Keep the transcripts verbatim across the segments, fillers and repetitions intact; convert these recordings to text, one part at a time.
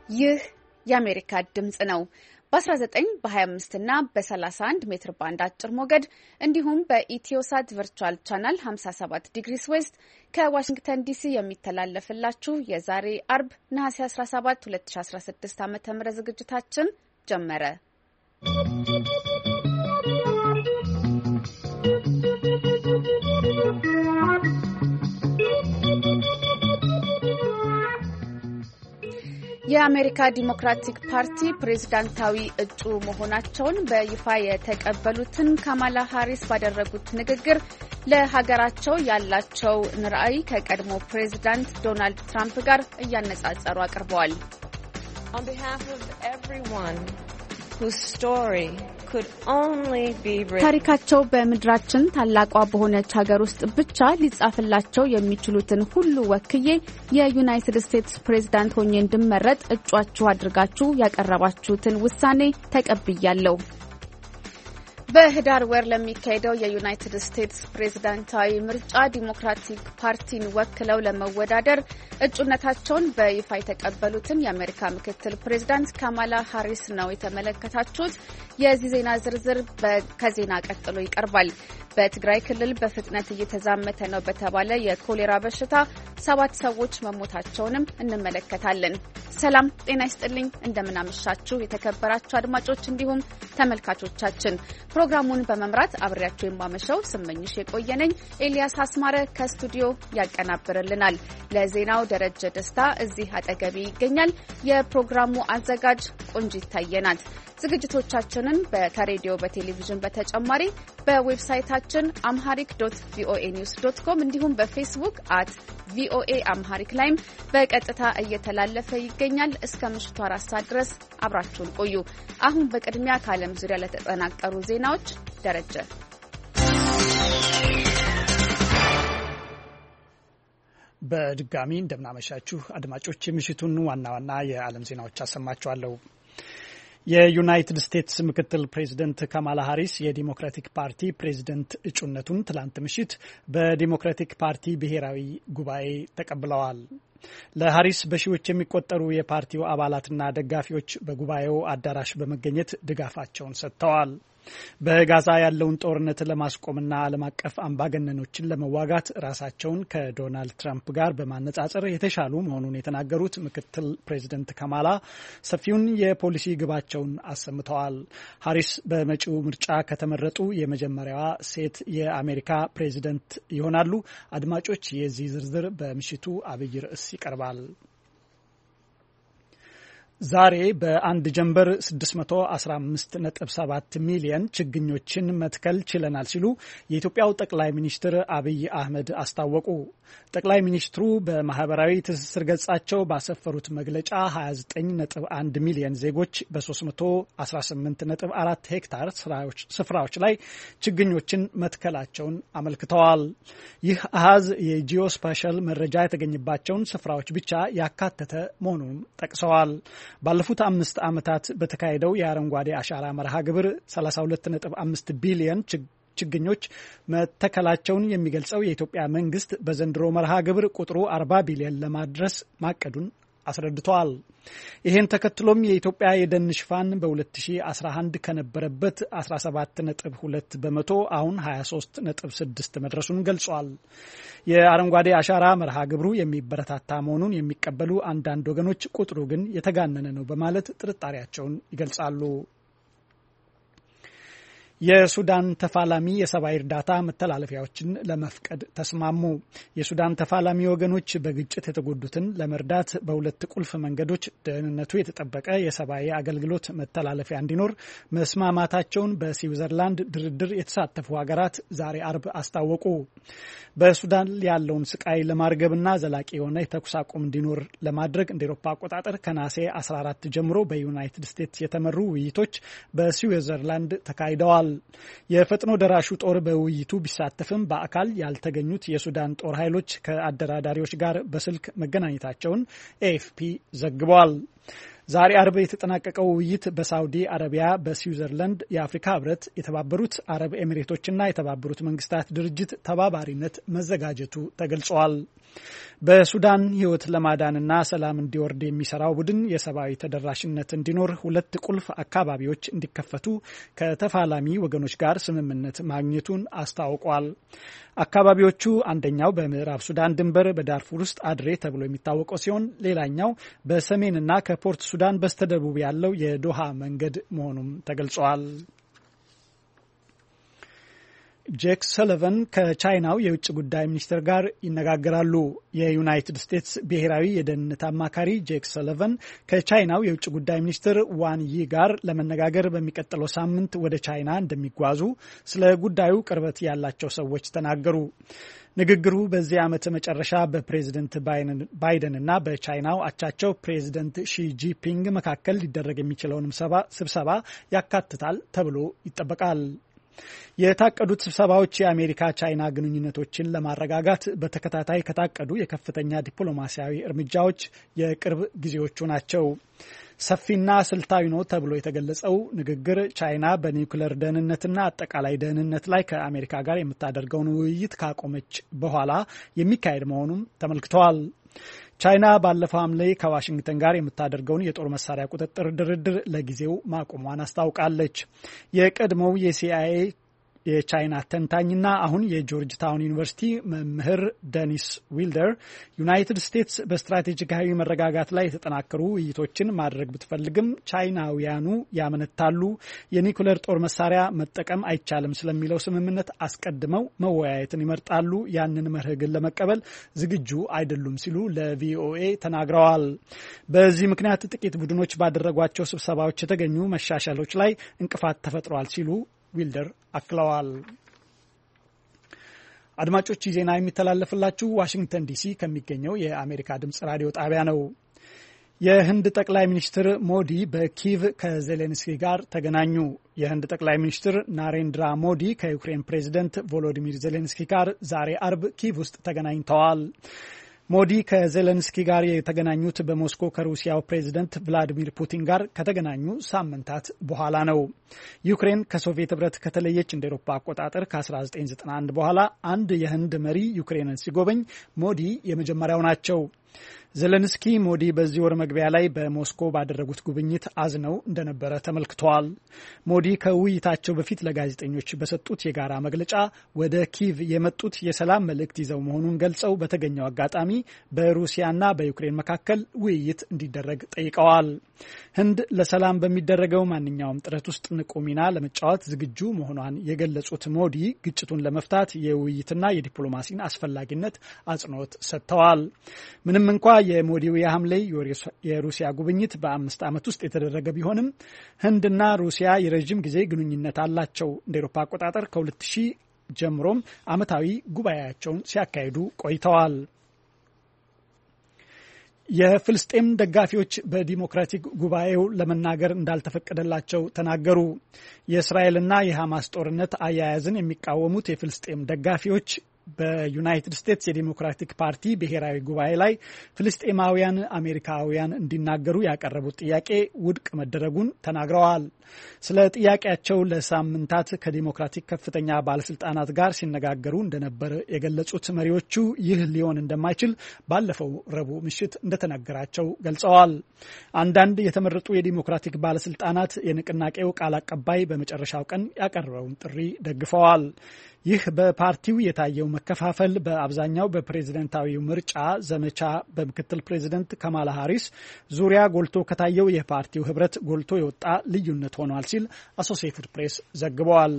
ይህ የአሜሪካ ድምጽ ነው። በ19 በ25 እና በ31 ሜትር ባንድ አጭር ሞገድ እንዲሁም በኢትዮሳት ቨርቹዋል ቻናል ሃምሳ ሰባት ዲግሪስ ዌስት ከዋሽንግተን ዲሲ የሚተላለፍላችሁ የዛሬ አርብ ነሐሴ አስራ ሰባት ሁለት ሺ አስራ ስድስት ዓ.ም ዝግጅታችን ጀመረ። የአሜሪካ ዲሞክራቲክ ፓርቲ ፕሬዝዳንታዊ እጩ መሆናቸውን በይፋ የተቀበሉትን ካማላ ሃሪስ ባደረጉት ንግግር ለሀገራቸው ያላቸውን ራዕይ ከቀድሞ ፕሬዝዳንት ዶናልድ ትራምፕ ጋር እያነጻጸሩ አቅርበዋል። On behalf of everyone whose story could only be written ታሪካቸው በምድራችን ታላቋ በሆነች ሀገር ውስጥ ብቻ ሊጻፍላቸው የሚችሉትን ሁሉ ወክዬ የዩናይትድ ስቴትስ ፕሬዝዳንት ሆኜ እንድመረጥ እጩአችሁ አድርጋችሁ ያቀረባችሁትን ውሳኔ ተቀብያለሁ። በህዳር ወር ለሚካሄደው የዩናይትድ ስቴትስ ፕሬዝዳንታዊ ምርጫ ዲሞክራቲክ ፓርቲን ወክለው ለመወዳደር እጩነታቸውን በይፋ የተቀበሉትን የአሜሪካ ምክትል ፕሬዝዳንት ካማላ ሃሪስ ነው የተመለከታችሁት። የዚህ ዜና ዝርዝር ከዜና ቀጥሎ ይቀርባል። በትግራይ ክልል በፍጥነት እየተዛመተ ነው በተባለ የኮሌራ በሽታ ሰባት ሰዎች መሞታቸውንም እንመለከታለን። ሰላም ጤና ይስጥልኝ፣ እንደምናመሻችሁ የተከበራችሁ አድማጮች እንዲሁም ተመልካቾቻችን። ፕሮግራሙን በመምራት አብሬያችሁ የማመሸው ስመኝሽ የቆየነኝ። ኤልያስ አስማረ ከስቱዲዮ ያቀናብርልናል። ለዜናው ደረጀ ደስታ እዚህ አጠገቤ ይገኛል። የፕሮግራሙ አዘጋጅ ቆንጂት ታየናት። ዝግጅቶቻችንን ከሬዲዮ በቴሌቪዥን በተጨማሪ በዌብሳይታችን አምሃሪክ ዶት ቪኦኤ ኒውስ ዶት ኮም እንዲሁም በፌስቡክ አት ቪኦኤ አምሃሪክ ላይም በቀጥታ እየተላለፈ ይገኛል። እስከ ምሽቱ አራት ሰዓት ድረስ አብራችሁን ቆዩ። አሁን በቅድሚያ ከዓለም ዙሪያ ለተጠናቀሩ ዜናዎች ደረጀ። በድጋሚ እንደምናመሻችሁ አድማጮች፣ የምሽቱን ዋና ዋና የዓለም ዜናዎች አሰማችኋለሁ። የዩናይትድ ስቴትስ ምክትል ፕሬዝደንት ካማላ ሃሪስ የዲሞክራቲክ ፓርቲ ፕሬዝደንት እጩነቱን ትላንት ምሽት በዲሞክራቲክ ፓርቲ ብሔራዊ ጉባኤ ተቀብለዋል። ለሃሪስ በሺዎች የሚቆጠሩ የፓርቲው አባላትና ደጋፊዎች በጉባኤው አዳራሽ በመገኘት ድጋፋቸውን ሰጥተዋል። በጋዛ ያለውን ጦርነት ለማስቆምና ዓለም አቀፍ አምባገነኖችን ለመዋጋት ራሳቸውን ከዶናልድ ትራምፕ ጋር በማነጻጸር የተሻሉ መሆኑን የተናገሩት ምክትል ፕሬዝደንት ካማላ ሰፊውን የፖሊሲ ግባቸውን አሰምተዋል። ሃሪስ በመጪው ምርጫ ከተመረጡ የመጀመሪያዋ ሴት የአሜሪካ ፕሬዝደንት ይሆናሉ። አድማጮች፣ የዚህ ዝርዝር በምሽቱ አብይ ርዕስ ይቀርባል። ዛሬ በአንድ ጀንበር ስድስት መቶ አስራ አምስት ነጥብ ሰባት ሚሊዮን ችግኞችን መትከል ችለናል ሲሉ የኢትዮጵያው ጠቅላይ ሚኒስትር አብይ አህመድ አስታወቁ። ጠቅላይ ሚኒስትሩ በማህበራዊ ትስስር ገጻቸው ባሰፈሩት መግለጫ ሀያ ዘጠኝ ነጥብ አንድ ሚሊዮን ዜጎች በሶስት መቶ አስራ ስምንት ነጥብ አራት ሄክታር ስፍራዎች ላይ ችግኞችን መትከላቸውን አመልክተዋል። ይህ አሃዝ የጂኦስፓሻል መረጃ የተገኘባቸውን ስፍራዎች ብቻ ያካተተ መሆኑን ጠቅሰዋል። ባለፉት አምስት ዓመታት በተካሄደው የአረንጓዴ አሻራ መርሃ ግብር ሰላሳ ሁለት ነጥብ አምስት ቢሊዮን ችግኞች መተከላቸውን የሚገልጸው የኢትዮጵያ መንግስት በዘንድሮ መርሃ ግብር ቁጥሩ አርባ ቢሊዮን ለማድረስ ማቀዱን አስረድተዋል። ይህን ተከትሎም የኢትዮጵያ የደን ሽፋን በ2011 ከነበረበት አስራ ሰባት ነጥብ ሁለት በመቶ አሁን ሀያ ሶስት ነጥብ ስድስት መድረሱን ገልጿል። የአረንጓዴ አሻራ መርሃ ግብሩ የሚበረታታ መሆኑን የሚቀበሉ አንዳንድ ወገኖች ቁጥሩ ግን የተጋነነ ነው በማለት ጥርጣሬያቸውን ይገልጻሉ። የሱዳን ተፋላሚ የሰብአዊ እርዳታ መተላለፊያዎችን ለመፍቀድ ተስማሙ። የሱዳን ተፋላሚ ወገኖች በግጭት የተጎዱትን ለመርዳት በሁለት ቁልፍ መንገዶች ደህንነቱ የተጠበቀ የሰብአዊ አገልግሎት መተላለፊያ እንዲኖር መስማማታቸውን በስዊዘርላንድ ድርድር የተሳተፉ ሀገራት ዛሬ አርብ አስታወቁ። በሱዳን ያለውን ስቃይ ለማርገብና ዘላቂ የሆነ የተኩስ አቁም እንዲኖር ለማድረግ እንደ ኤሮፓ አቆጣጠር ከነሐሴ አስራ አራት ጀምሮ በዩናይትድ ስቴትስ የተመሩ ውይይቶች በስዊዘርላንድ ተካሂደዋል። የፈጥኖ ደራሹ ጦር በውይይቱ ቢሳተፍም በአካል ያልተገኙት የሱዳን ጦር ኃይሎች ከአደራዳሪዎች ጋር በስልክ መገናኘታቸውን ኤኤፍፒ ዘግቧል። ዛሬ አርብ የተጠናቀቀው ውይይት በሳውዲ አረቢያ፣ በስዊዘርላንድ፣ የአፍሪካ ህብረት፣ የተባበሩት አረብ ኤሚሬቶችና የተባበሩት መንግስታት ድርጅት ተባባሪነት መዘጋጀቱ ተገልጿል። በሱዳን ህይወት ለማዳንና ሰላም እንዲወርድ የሚሰራው ቡድን የሰብአዊ ተደራሽነት እንዲኖር ሁለት ቁልፍ አካባቢዎች እንዲከፈቱ ከተፋላሚ ወገኖች ጋር ስምምነት ማግኘቱን አስታውቋል። አካባቢዎቹ አንደኛው በምዕራብ ሱዳን ድንበር በዳርፉር ውስጥ አድሬ ተብሎ የሚታወቀው ሲሆን ሌላኛው በሰሜንና ከፖርት ሱዳን በስተደቡብ ያለው የዶሃ መንገድ መሆኑም ተገልጿል። ጄክ ሰሊቫን ከቻይናው የውጭ ጉዳይ ሚኒስትር ጋር ይነጋገራሉ። የዩናይትድ ስቴትስ ብሔራዊ የደህንነት አማካሪ ጄክ ሰሊቫን ከቻይናው የውጭ ጉዳይ ሚኒስትር ዋን ይ ጋር ለመነጋገር በሚቀጥለው ሳምንት ወደ ቻይና እንደሚጓዙ ስለ ጉዳዩ ቅርበት ያላቸው ሰዎች ተናገሩ። ንግግሩ በዚህ ዓመት መጨረሻ በፕሬዝደንት ባይደንና በቻይናው አቻቸው ፕሬዝደንት ሺ ጂንፒንግ መካከል ሊደረግ የሚችለውን ስብሰባ ያካትታል ተብሎ ይጠበቃል። የታቀዱት ስብሰባዎች የአሜሪካ ቻይና ግንኙነቶችን ለማረጋጋት በተከታታይ ከታቀዱ የከፍተኛ ዲፕሎማሲያዊ እርምጃዎች የቅርብ ጊዜዎቹ ናቸው። ሰፊና ስልታዊ ነው ተብሎ የተገለጸው ንግግር ቻይና በኒውክሌር ደህንነትና አጠቃላይ ደህንነት ላይ ከአሜሪካ ጋር የምታደርገውን ውይይት ካቆመች በኋላ የሚካሄድ መሆኑም ተመልክተዋል። ቻይና ባለፈው ሐምሌ ከዋሽንግተን ጋር የምታደርገውን የጦር መሳሪያ ቁጥጥር ድርድር ለጊዜው ማቆሟን አስታውቃለች። የቀድሞው የሲአይኤ የቻይና ተንታኝና አሁን የጆርጅ ታውን ዩኒቨርሲቲ መምህር ደኒስ ዊልደር ዩናይትድ ስቴትስ በስትራቴጂካዊ መረጋጋት ላይ የተጠናከሩ ውይይቶችን ማድረግ ብትፈልግም ቻይናውያኑ ያመነታሉ፣ የኒኩሌር ጦር መሳሪያ መጠቀም አይቻልም ስለሚለው ስምምነት አስቀድመው መወያየትን ይመርጣሉ፣ ያንን መርህ ግን ለመቀበል ዝግጁ አይደሉም ሲሉ ለቪኦኤ ተናግረዋል። በዚህ ምክንያት ጥቂት ቡድኖች ባደረጓቸው ስብሰባዎች የተገኙ መሻሻሎች ላይ እንቅፋት ተፈጥሯል ሲሉ ዊልደር አክለዋል። አድማጮች ዜና የሚተላለፍላችሁ ዋሽንግተን ዲሲ ከሚገኘው የአሜሪካ ድምጽ ራዲዮ ጣቢያ ነው። የህንድ ጠቅላይ ሚኒስትር ሞዲ በኪቭ ከዜሌንስኪ ጋር ተገናኙ። የህንድ ጠቅላይ ሚኒስትር ናሬንድራ ሞዲ ከዩክሬን ፕሬዝደንት ቮሎዲሚር ዜሌንስኪ ጋር ዛሬ አርብ ኪቭ ውስጥ ተገናኝተዋል። ሞዲ ከዜሌንስኪ ጋር የተገናኙት በሞስኮ ከሩሲያው ፕሬዝደንት ቭላዲሚር ፑቲን ጋር ከተገናኙ ሳምንታት በኋላ ነው። ዩክሬን ከሶቪየት ህብረት ከተለየች እንደ ኤሮፓ አቆጣጠር ከ1991 በኋላ አንድ የህንድ መሪ ዩክሬንን ሲጎበኝ ሞዲ የመጀመሪያው ናቸው። ዜሌንስኪ ሞዲ በዚህ ወር መግቢያ ላይ በሞስኮ ባደረጉት ጉብኝት አዝነው እንደነበረ ተመልክተዋል። ሞዲ ከውይይታቸው በፊት ለጋዜጠኞች በሰጡት የጋራ መግለጫ ወደ ኪቭ የመጡት የሰላም መልእክት ይዘው መሆኑን ገልጸው በተገኘው አጋጣሚ በሩሲያና በዩክሬን መካከል ውይይት እንዲደረግ ጠይቀዋል። ህንድ ለሰላም በሚደረገው ማንኛውም ጥረት ውስጥ ንቁ ሚና ለመጫወት ዝግጁ መሆኗን የገለጹት ሞዲ ግጭቱን ለመፍታት የውይይትና የዲፕሎማሲን አስፈላጊነት አጽንኦት ሰጥተዋል። ምንም እንኳ የሞዲው የሐምሌ የሩሲያ ጉብኝት በአምስት ዓመት ውስጥ የተደረገ ቢሆንም ህንድና ሩሲያ የረጅም ጊዜ ግንኙነት አላቸው። እንደ ኤሮፓ አቆጣጠር ከሁለት ሺህ ጀምሮም ዓመታዊ ጉባኤያቸውን ሲያካሂዱ ቆይተዋል። የፍልስጤም ደጋፊዎች በዲሞክራቲክ ጉባኤው ለመናገር እንዳልተፈቀደላቸው ተናገሩ። የእስራኤልና የሐማስ ጦርነት አያያዝን የሚቃወሙት የፍልስጤም ደጋፊዎች በዩናይትድ ስቴትስ የዲሞክራቲክ ፓርቲ ብሔራዊ ጉባኤ ላይ ፍልስጤማውያን አሜሪካውያን እንዲናገሩ ያቀረቡት ጥያቄ ውድቅ መደረጉን ተናግረዋል። ስለ ጥያቄያቸው ለሳምንታት ከዲሞክራቲክ ከፍተኛ ባለስልጣናት ጋር ሲነጋገሩ እንደነበር የገለጹት መሪዎቹ ይህ ሊሆን እንደማይችል ባለፈው ረቡዕ ምሽት እንደተነገራቸው ገልጸዋል። አንዳንድ የተመረጡ የዲሞክራቲክ ባለስልጣናት የንቅናቄው ቃል አቀባይ በመጨረሻው ቀን ያቀረበውን ጥሪ ደግፈዋል። ይህ በፓርቲው የታየው መከፋፈል በአብዛኛው በፕሬዝደንታዊው ምርጫ ዘመቻ በምክትል ፕሬዝደንት ካማላ ሃሪስ ዙሪያ ጎልቶ ከታየው የፓርቲው ህብረት ጎልቶ የወጣ ልዩነት ሆኗል ሲል አሶሲኤትድ ፕሬስ ዘግቧል።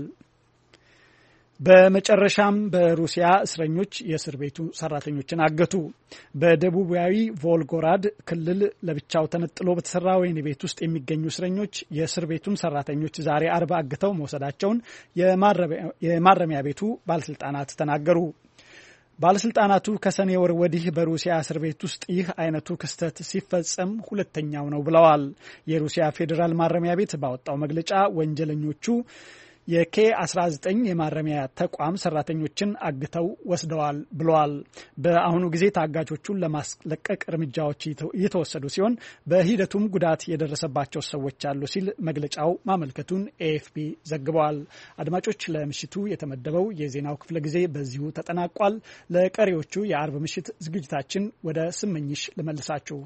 በመጨረሻም በሩሲያ እስረኞች የእስር ቤቱ ሰራተኞችን አገቱ። በደቡባዊ ቮልጎራድ ክልል ለብቻው ተነጥሎ በተሰራ ወህኒ ቤት ውስጥ የሚገኙ እስረኞች የእስር ቤቱን ሰራተኞች ዛሬ አርብ አግተው መውሰዳቸውን የማረሚያ ቤቱ ባለስልጣናት ተናገሩ። ባለስልጣናቱ ከሰኔ ወር ወዲህ በሩሲያ እስር ቤት ውስጥ ይህ አይነቱ ክስተት ሲፈጸም ሁለተኛው ነው ብለዋል። የሩሲያ ፌዴራል ማረሚያ ቤት ባወጣው መግለጫ ወንጀለኞቹ የኬ አስራ ዘጠኝ የማረሚያ ተቋም ሰራተኞችን አግተው ወስደዋል ብለዋል። በአሁኑ ጊዜ ታጋቾቹን ለማስለቀቅ እርምጃዎች እየተወሰዱ ሲሆን በሂደቱም ጉዳት የደረሰባቸው ሰዎች አሉ ሲል መግለጫው ማመልከቱን ኤኤፍፒ ዘግበዋል። አድማጮች፣ ለምሽቱ የተመደበው የዜናው ክፍለ ጊዜ በዚሁ ተጠናቋል። ለቀሪዎቹ የአርብ ምሽት ዝግጅታችን ወደ ስመኝሽ ልመልሳችሁ።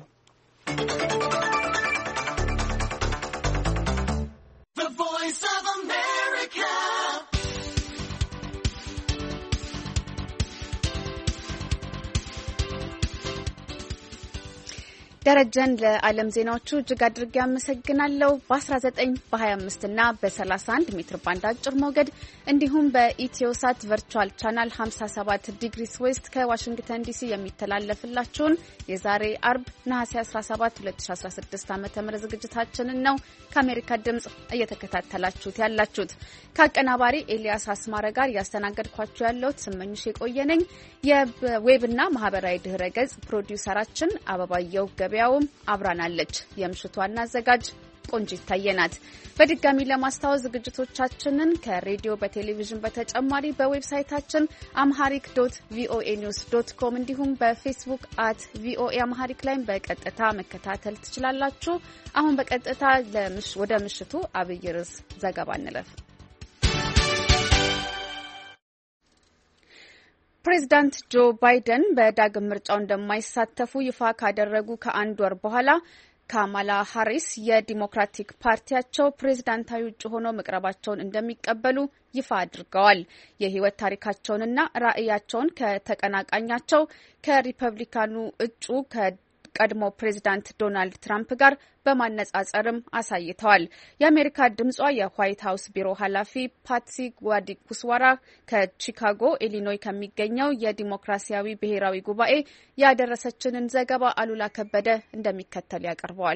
ደረጀን ለዓለም ዜናዎቹ እጅግ አድርጌ አመሰግናለሁ። በ19 በ25 እና በ31 ሜትር ባንድ አጭር ሞገድ እንዲሁም በኢትዮሳት ቨርቹዋል ቻናል ሃምሳ ሰባት ዲግሪስ ዌስት ከዋሽንግተን ዲሲ የሚተላለፍላችሁን የዛሬ አርብ ነሐሴ አስራ ሰባት ሁለት ሺ አስራ ስድስት ዓመተ ምህረት ዝግጅታችንን ነው ከአሜሪካ ድምጽ እየተከታተላችሁት ያላችሁት። ከአቀናባሪ ኤልያስ አስማረ ጋር ያስተናገድኳችሁ ያለሁት ስመኝሽ የቆየነኝ። የዌብና ማህበራዊ ድህረ ገጽ ፕሮዲውሰራችን አበባየው ገበያውም አብራናለች። የምሽቱ ዋና አዘጋጅ ቆንጂት ታየናት። በድጋሚ ለማስታወስ ዝግጅቶቻችንን ከሬዲዮ በቴሌቪዥን በተጨማሪ በዌብሳይታችን amharic ዶት ቪኦኤ ኒውስ ዶት ኮም እንዲሁም በፌስቡክ አት ቪኦኤ amharic ላይ በቀጥታ መከታተል ትችላላችሁ። አሁን በቀጥታ ለምሽ ወደ ምሽቱ አብይ ርዕስ ዘገባ እንለፍ። ፕሬዚዳንት ጆ ባይደን በዳግም ምርጫው እንደማይሳተፉ ይፋ ካደረጉ ከአንድ ወር በኋላ ካማላ ሃሪስ የዲሞክራቲክ ፓርቲያቸው ፕሬዝዳንታዊ እጩ ሆነው መቅረባቸውን እንደሚቀበሉ ይፋ አድርገዋል። የህይወት ታሪካቸውንና ራዕያቸውን ከተቀናቃኛቸው ከሪፐብሊካኑ እጩ ከቀድሞ ፕሬዝዳንት ዶናልድ ትራምፕ ጋር በማነጻጸርም አሳይተዋል። የአሜሪካ ድምጿ የዋይት ሀውስ ቢሮ ኃላፊ ፓትሲ ዋዲኩስዋራ ከቺካጎ ኢሊኖይ ከሚገኘው የዲሞክራሲያዊ ብሔራዊ ጉባኤ ያደረሰችንን ዘገባ አሉላ ከበደ እንደሚከተል ያቀርበዋል።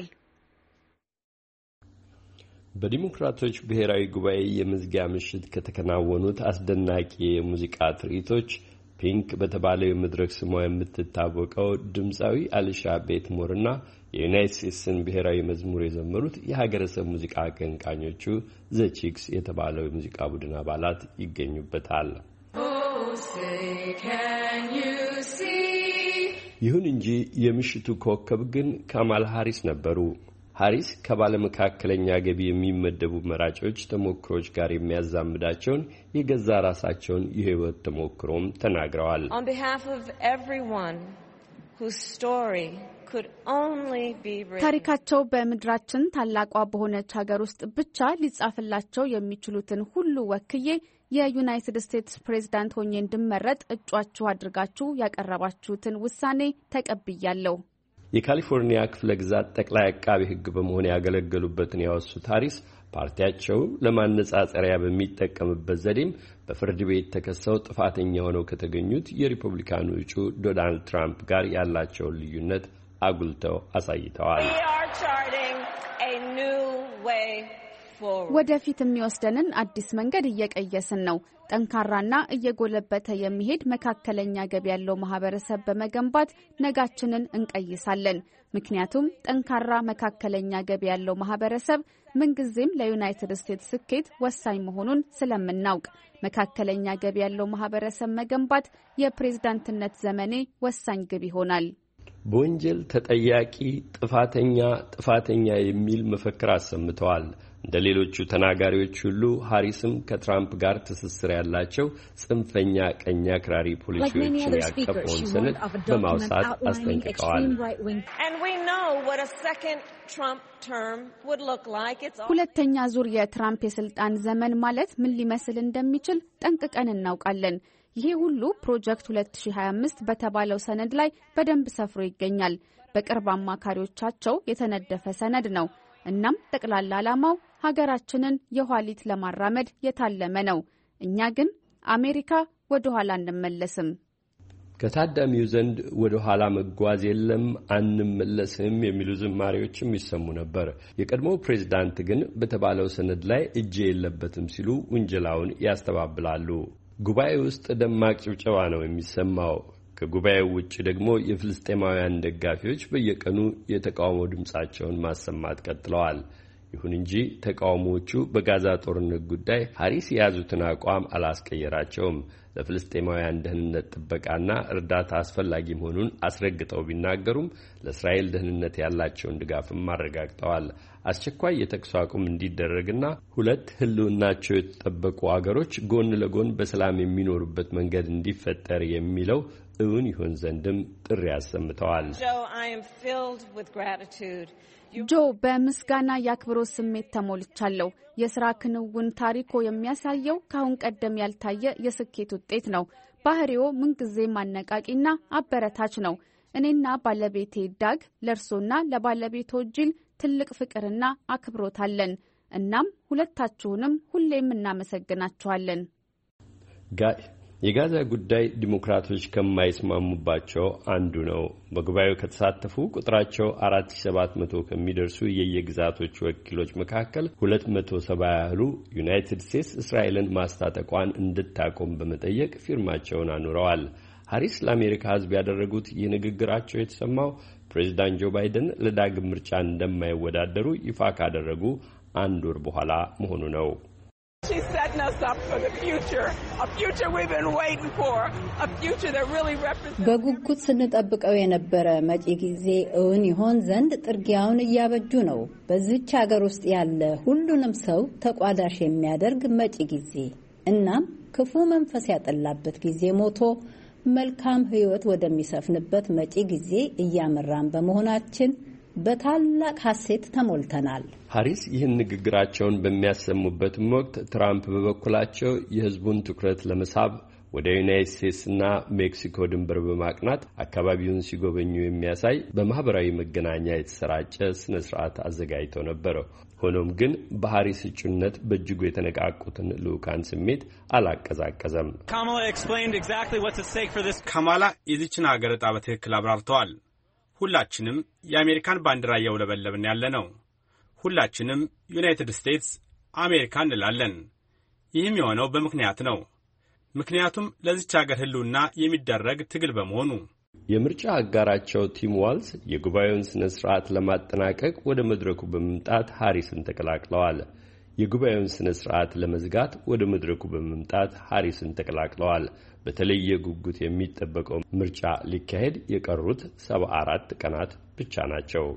በዲሞክራቶች ብሔራዊ ጉባኤ የመዝጊያ ምሽት ከተከናወኑት አስደናቂ የሙዚቃ ትርኢቶች ፒንክ በተባለው የመድረክ ስሟ የምትታወቀው ድምፃዊ አሊሻ ቤትሞርና የዩናይትድ ስቴትስን ብሔራዊ መዝሙር የዘመሩት የሀገረሰብ ሙዚቃ አቀንቃኞቹ ዘ ቺክስ የተባለው የሙዚቃ ቡድን አባላት ይገኙበታል። ይሁን እንጂ የምሽቱ ኮከብ ግን ካማላ ሃሪስ ነበሩ። ሃሪስ ከባለመካከለኛ ገቢ የሚመደቡ መራጮች ተሞክሮች ጋር የሚያዛምዳቸውን የገዛ ራሳቸውን የህይወት ተሞክሮም ተናግረዋል። On behalf of everyone whose story could only be written. ታሪካቸው በምድራችን ታላቋ በሆነች ሀገር ውስጥ ብቻ ሊጻፍላቸው የሚችሉትን ሁሉ ወክዬ የዩናይትድ ስቴትስ ፕሬዝዳንት ሆኜ እንድመረጥ እጩአችሁ አድርጋችሁ ያቀረባችሁትን ውሳኔ ተቀብያለሁ። የካሊፎርኒያ ክፍለ ግዛት ጠቅላይ አቃቢ ሕግ በመሆን ያገለገሉበትን ያወሱት ሃሪስ ፓርቲያቸው ለማነጻጸሪያ በሚጠቀምበት ዘዴም በፍርድ ቤት ተከሰው ጥፋተኛ ሆነው ከተገኙት የሪፐብሊካኑ እጩ ዶናልድ ትራምፕ ጋር ያላቸውን ልዩነት አጉልተው አሳይተዋል። ወደፊት የሚወስደንን አዲስ መንገድ እየቀየስን ነው። ጠንካራና እየጎለበተ የሚሄድ መካከለኛ ገቢ ያለው ማህበረሰብ በመገንባት ነጋችንን እንቀይሳለን። ምክንያቱም ጠንካራ መካከለኛ ገቢ ያለው ማህበረሰብ ምንጊዜም ለዩናይትድ ስቴትስ ስኬት ወሳኝ መሆኑን ስለምናውቅ መካከለኛ ገቢ ያለው ማህበረሰብ መገንባት የፕሬዝዳንትነት ዘመኔ ወሳኝ ግብ ይሆናል። በወንጀል ተጠያቂ ጥፋተኛ ጥፋተኛ የሚል መፈክር አሰምተዋል። እንደ ሌሎቹ ተናጋሪዎች ሁሉ ሃሪስም ከትራምፕ ጋር ትስስር ያላቸው ጽንፈኛ ቀኝ አክራሪ ፖሊሲዎችን ያቀፈውን ሰነድ በማውሳት አስጠንቅቀዋል። ሁለተኛ ዙር የትራምፕ የስልጣን ዘመን ማለት ምን ሊመስል እንደሚችል ጠንቅቀን እናውቃለን። ይሄ ሁሉ ፕሮጀክት ሁለት ሺህ ሀያ አምስት በተባለው ሰነድ ላይ በደንብ ሰፍሮ ይገኛል። በቅርብ አማካሪዎቻቸው የተነደፈ ሰነድ ነው። እናም ጠቅላላ ዓላማው ሀገራችንን የኋሊት ለማራመድ የታለመ ነው። እኛ ግን አሜሪካ ወደ ኋላ አንመለስም። ከታዳሚው ዘንድ ወደ ኋላ መጓዝ የለም አንመለስም የሚሉ ዝማሬዎችም ይሰሙ ነበር። የቀድሞው ፕሬዝዳንት ግን በተባለው ሰነድ ላይ እጅ የለበትም ሲሉ ውንጀላውን ያስተባብላሉ። ጉባኤ ውስጥ ደማቅ ጭብጨባ ነው የሚሰማው። ከጉባኤው ውጭ ደግሞ የፍልስጤማውያን ደጋፊዎች በየቀኑ የተቃውሞ ድምጻቸውን ማሰማት ቀጥለዋል። ይሁን እንጂ ተቃውሞዎቹ በጋዛ ጦርነት ጉዳይ ሃሪስ የያዙትን አቋም አላስቀየራቸውም። ለፍልስጤማውያን ደህንነት ጥበቃና እርዳታ አስፈላጊ መሆኑን አስረግጠው ቢናገሩም ለእስራኤል ደህንነት ያላቸውን ድጋፍም አረጋግጠዋል። አስቸኳይ የተኩስ አቁም እንዲደረግና ሁለት ህልውናቸው የተጠበቁ አገሮች ጎን ለጎን በሰላም የሚኖሩበት መንገድ እንዲፈጠር የሚለው እውን ይሆን ዘንድም ጥሪ አሰምተዋል። ጆ በምስጋና የአክብሮት ስሜት ተሞልቻለሁ። የሥራ ክንውን ታሪኮ የሚያሳየው ካሁን ቀደም ያልታየ የስኬት ውጤት ነው። ባህሪዎ ምንጊዜም አነቃቂና አበረታች ነው። እኔና ባለቤቴ ዳግ ለእርሶና ለባለቤቶ ጂል ትልቅ ፍቅርና አክብሮት አለን። እናም ሁለታችሁንም ሁሌም እናመሰግናችኋለን። የጋዛ ጉዳይ ዲሞክራቶች ከማይስማሙባቸው አንዱ ነው። በጉባኤው ከተሳተፉ ቁጥራቸው አራት ሺህ ሰባት መቶ ከሚደርሱ የየግዛቶች ወኪሎች መካከል ሁለት መቶ ሰባ ያህሉ ዩናይትድ ስቴትስ እስራኤልን ማስታጠቋን እንድታቆም በመጠየቅ ፊርማቸውን አኑረዋል። ሃሪስ ለአሜሪካ ሕዝብ ያደረጉት ይህ ንግግራቸው የተሰማው ፕሬዚዳንት ጆ ባይደን ለዳግም ምርጫ እንደማይወዳደሩ ይፋ ካደረጉ አንድ ወር በኋላ መሆኑ ነው። She's setting us up for the future, a future we've been waiting for, a future that really represents. በጉጉት ስንጠብቀው የነበረ መጪ ጊዜ እውን ይሆን ዘንድ ጥርጊያውን እያበጁ ነው። በዚህች ሀገር ውስጥ ያለ ሁሉንም ሰው ተቋዳሽ የሚያደርግ መጪ ጊዜ፣ እናም ክፉ መንፈስ ያጠላበት ጊዜ ሞቶ መልካም ሕይወት ወደሚሰፍንበት መጪ ጊዜ እያመራን በመሆናችን በታላቅ ሐሴት ተሞልተናል። ሃሪስ ይህን ንግግራቸውን በሚያሰሙበትም ወቅት ትራምፕ በበኩላቸው የሕዝቡን ትኩረት ለመሳብ ወደ ዩናይትድ ስቴትስና ሜክሲኮ ድንበር በማቅናት አካባቢውን ሲጎበኙ የሚያሳይ በማህበራዊ መገናኛ የተሰራጨ ስነ ስርዓት አዘጋጅተው ነበር። ሆኖም ግን በሃሪስ እጩነት በእጅጉ የተነቃቁትን ልዑካን ስሜት አላቀዛቀዘም። ካማላ የዚችን ሀገር ዕጣ በትክክል አብራርተዋል። ሁላችንም የአሜሪካን ባንዲራ እያውለበለብን ያለ ነው። ሁላችንም ዩናይትድ ስቴትስ አሜሪካ እንላለን። ይህም የሆነው በምክንያት ነው። ምክንያቱም ለዚች ሀገር ህልውና የሚደረግ ትግል በመሆኑ። የምርጫ አጋራቸው ቲም ዋልዝ የጉባኤውን ስነ ስርዓት ለማጠናቀቅ ወደ መድረኩ በመምጣት ሃሪስን ተቀላቅለዋል። የጉባኤውን ስነ ስርዓት ለመዝጋት ወደ መድረኩ በመምጣት ሃሪስን ተቀላቅለዋል። በተለየ ጉጉት የሚጠበቀው ምርጫ ሊካሄድ የቀሩት ሰባ አራት ቀናት ብቻ ናቸው።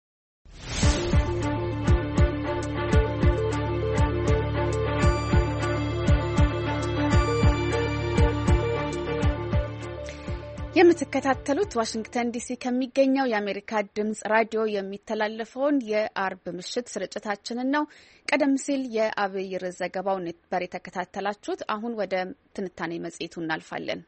የምትከታተሉት ዋሽንግተን ዲሲ ከሚገኘው የአሜሪካ ድምጽ ራዲዮ የሚተላለፈውን የአርብ ምሽት ስርጭታችንን ነው። ቀደም ሲል የአብይ ርዕስ ዘገባውን ነበር የተከታተላችሁት። አሁን ወደ ትንታኔ መጽሔቱ እናልፋለን።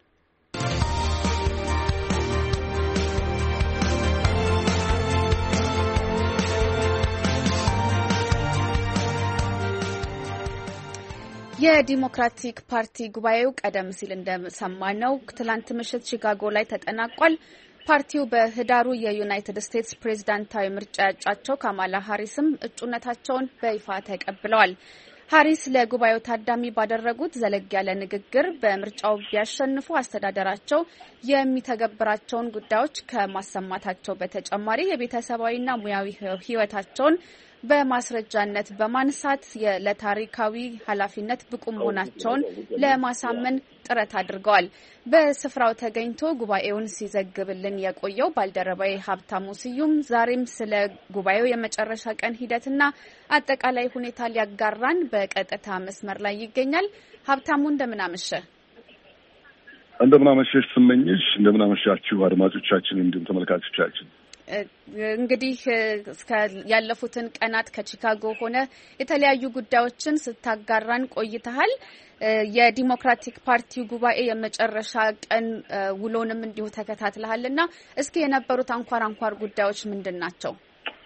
የዲሞክራቲክ ፓርቲ ጉባኤው ቀደም ሲል እንደሰማነው ትላንት ምሽት ሺካጎ ላይ ተጠናቋል። ፓርቲው በህዳሩ የዩናይትድ ስቴትስ ፕሬዝዳንታዊ ምርጫ ያጫቸው ካማላ ሃሪስም እጩነታቸውን በይፋ ተቀብለዋል። ሃሪስ ለጉባኤው ታዳሚ ባደረጉት ዘለግ ያለ ንግግር በምርጫው ቢያሸንፉ አስተዳደራቸው የሚተገብራቸውን ጉዳዮች ከማሰማታቸው በተጨማሪ የቤተሰባዊና ሙያዊ ህይወታቸውን በማስረጃነት በማንሳት ለታሪካዊ ኃላፊነት ብቁ መሆናቸውን ለማሳመን ጥረት አድርገዋል። በስፍራው ተገኝቶ ጉባኤውን ሲዘግብልን የቆየው ባልደረባዬ ሀብታሙ ስዩም ዛሬም ስለ ጉባኤው የመጨረሻ ቀን ሂደትና አጠቃላይ ሁኔታ ሊያጋራን በቀጥታ መስመር ላይ ይገኛል። ሀብታሙ እንደምን አመሸ? እንደምን አመሸሽ ስመኝሽ። እንደምን አመሻችሁ አድማጮቻችን እንዲሁም ተመልካቾቻችን። እንግዲህ እስከ ያለፉትን ቀናት ከቺካጎ ሆነ የተለያዩ ጉዳዮችን ስታጋራን ቆይተሃል። የዲሞክራቲክ ፓርቲው ጉባኤ የመጨረሻ ቀን ውሎንም እንዲሁ ተከታትለሃልና እስኪ የነበሩት አንኳር አንኳር ጉዳዮች ምንድን ናቸው?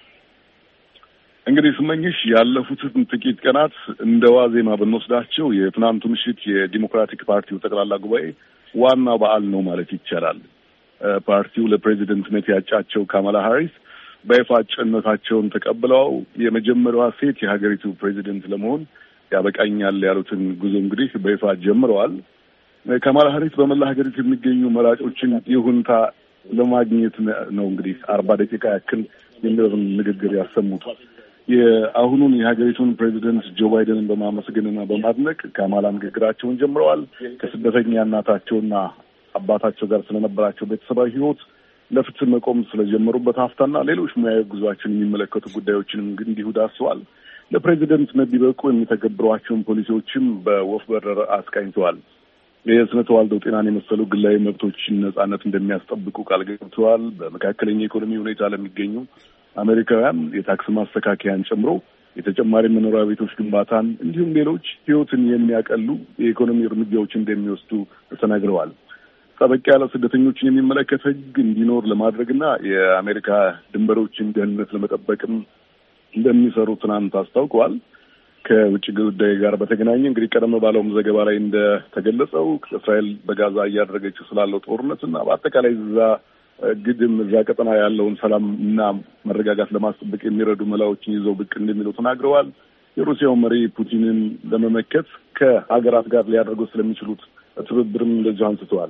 እንግዲህ ስመኝሽ ያለፉትን ጥቂት ቀናት እንደ ዋዜማ ብንወስዳቸው የትናንቱ ምሽት የዲሞክራቲክ ፓርቲው ጠቅላላ ጉባኤ ዋና በዓል ነው ማለት ይቻላል። ፓርቲው ለፕሬዚደንትነት ያጫቸው ካማላ ሃሪስ በይፋ እጩነታቸውን ተቀብለው የመጀመሪያዋ ሴት የሀገሪቱ ፕሬዚደንት ለመሆን ያበቃኛል ያሉትን ጉዞ እንግዲህ በይፋ ጀምረዋል። ካማላ ሃሪስ በመላ ሀገሪቱ የሚገኙ መራጮችን ይሁንታ ለማግኘት ነው እንግዲህ አርባ ደቂቃ ያክል የሚሆን ንግግር ያሰሙት። የአሁኑን የሀገሪቱን ፕሬዚደንት ጆ ባይደንን በማመስገንና በማድነቅ ካማላ ንግግራቸውን ጀምረዋል። ከስደተኛ እናታቸውና አባታቸው ጋር ስለነበራቸው ቤተሰባዊ ህይወት፣ ለፍትህ መቆም ስለጀመሩበት ሀፍታና ሌሎች ሙያዊ ጉዟቸውን የሚመለከቱ ጉዳዮችንም እንዲሁ ዳስሰዋል። ለፕሬዚደንትነት ቢበቁ የሚተገብሯቸውን ፖሊሲዎችም በወፍ በረር አስቃኝተዋል። የስነ ተዋልዶ ጤናን የመሰሉ ግላዊ መብቶችን ነጻነት እንደሚያስጠብቁ ቃል ገብተዋል። በመካከለኛ ኢኮኖሚ ሁኔታ ለሚገኙ አሜሪካውያን የታክስ ማስተካከያን ጨምሮ የተጨማሪ መኖሪያ ቤቶች ግንባታን እንዲሁም ሌሎች ህይወትን የሚያቀሉ የኢኮኖሚ እርምጃዎች እንደሚወስዱ ተናግረዋል። ጠበቅ ያለ ስደተኞችን የሚመለከት ህግ እንዲኖር ለማድረግና የአሜሪካ ድንበሮችን ደህንነት ለመጠበቅም እንደሚሰሩ ትናንት አስታውቀዋል። ከውጭ ጉዳይ ጋር በተገናኘ እንግዲህ ቀደም ባለውም ዘገባ ላይ እንደተገለጸው እስራኤል በጋዛ እያደረገችው ስላለው ጦርነትና በአጠቃላይ እዛ ግድም እዛ ቀጠና ያለውን ሰላም እና መረጋጋት ለማስጠበቅ የሚረዱ መላዎችን ይዘው ብቅ እንደሚሉ ተናግረዋል። የሩሲያው መሪ ፑቲንን ለመመከት ከሀገራት ጋር ሊያደርገው ስለሚችሉት ትብብርም እንደዚሁ አንስተዋል።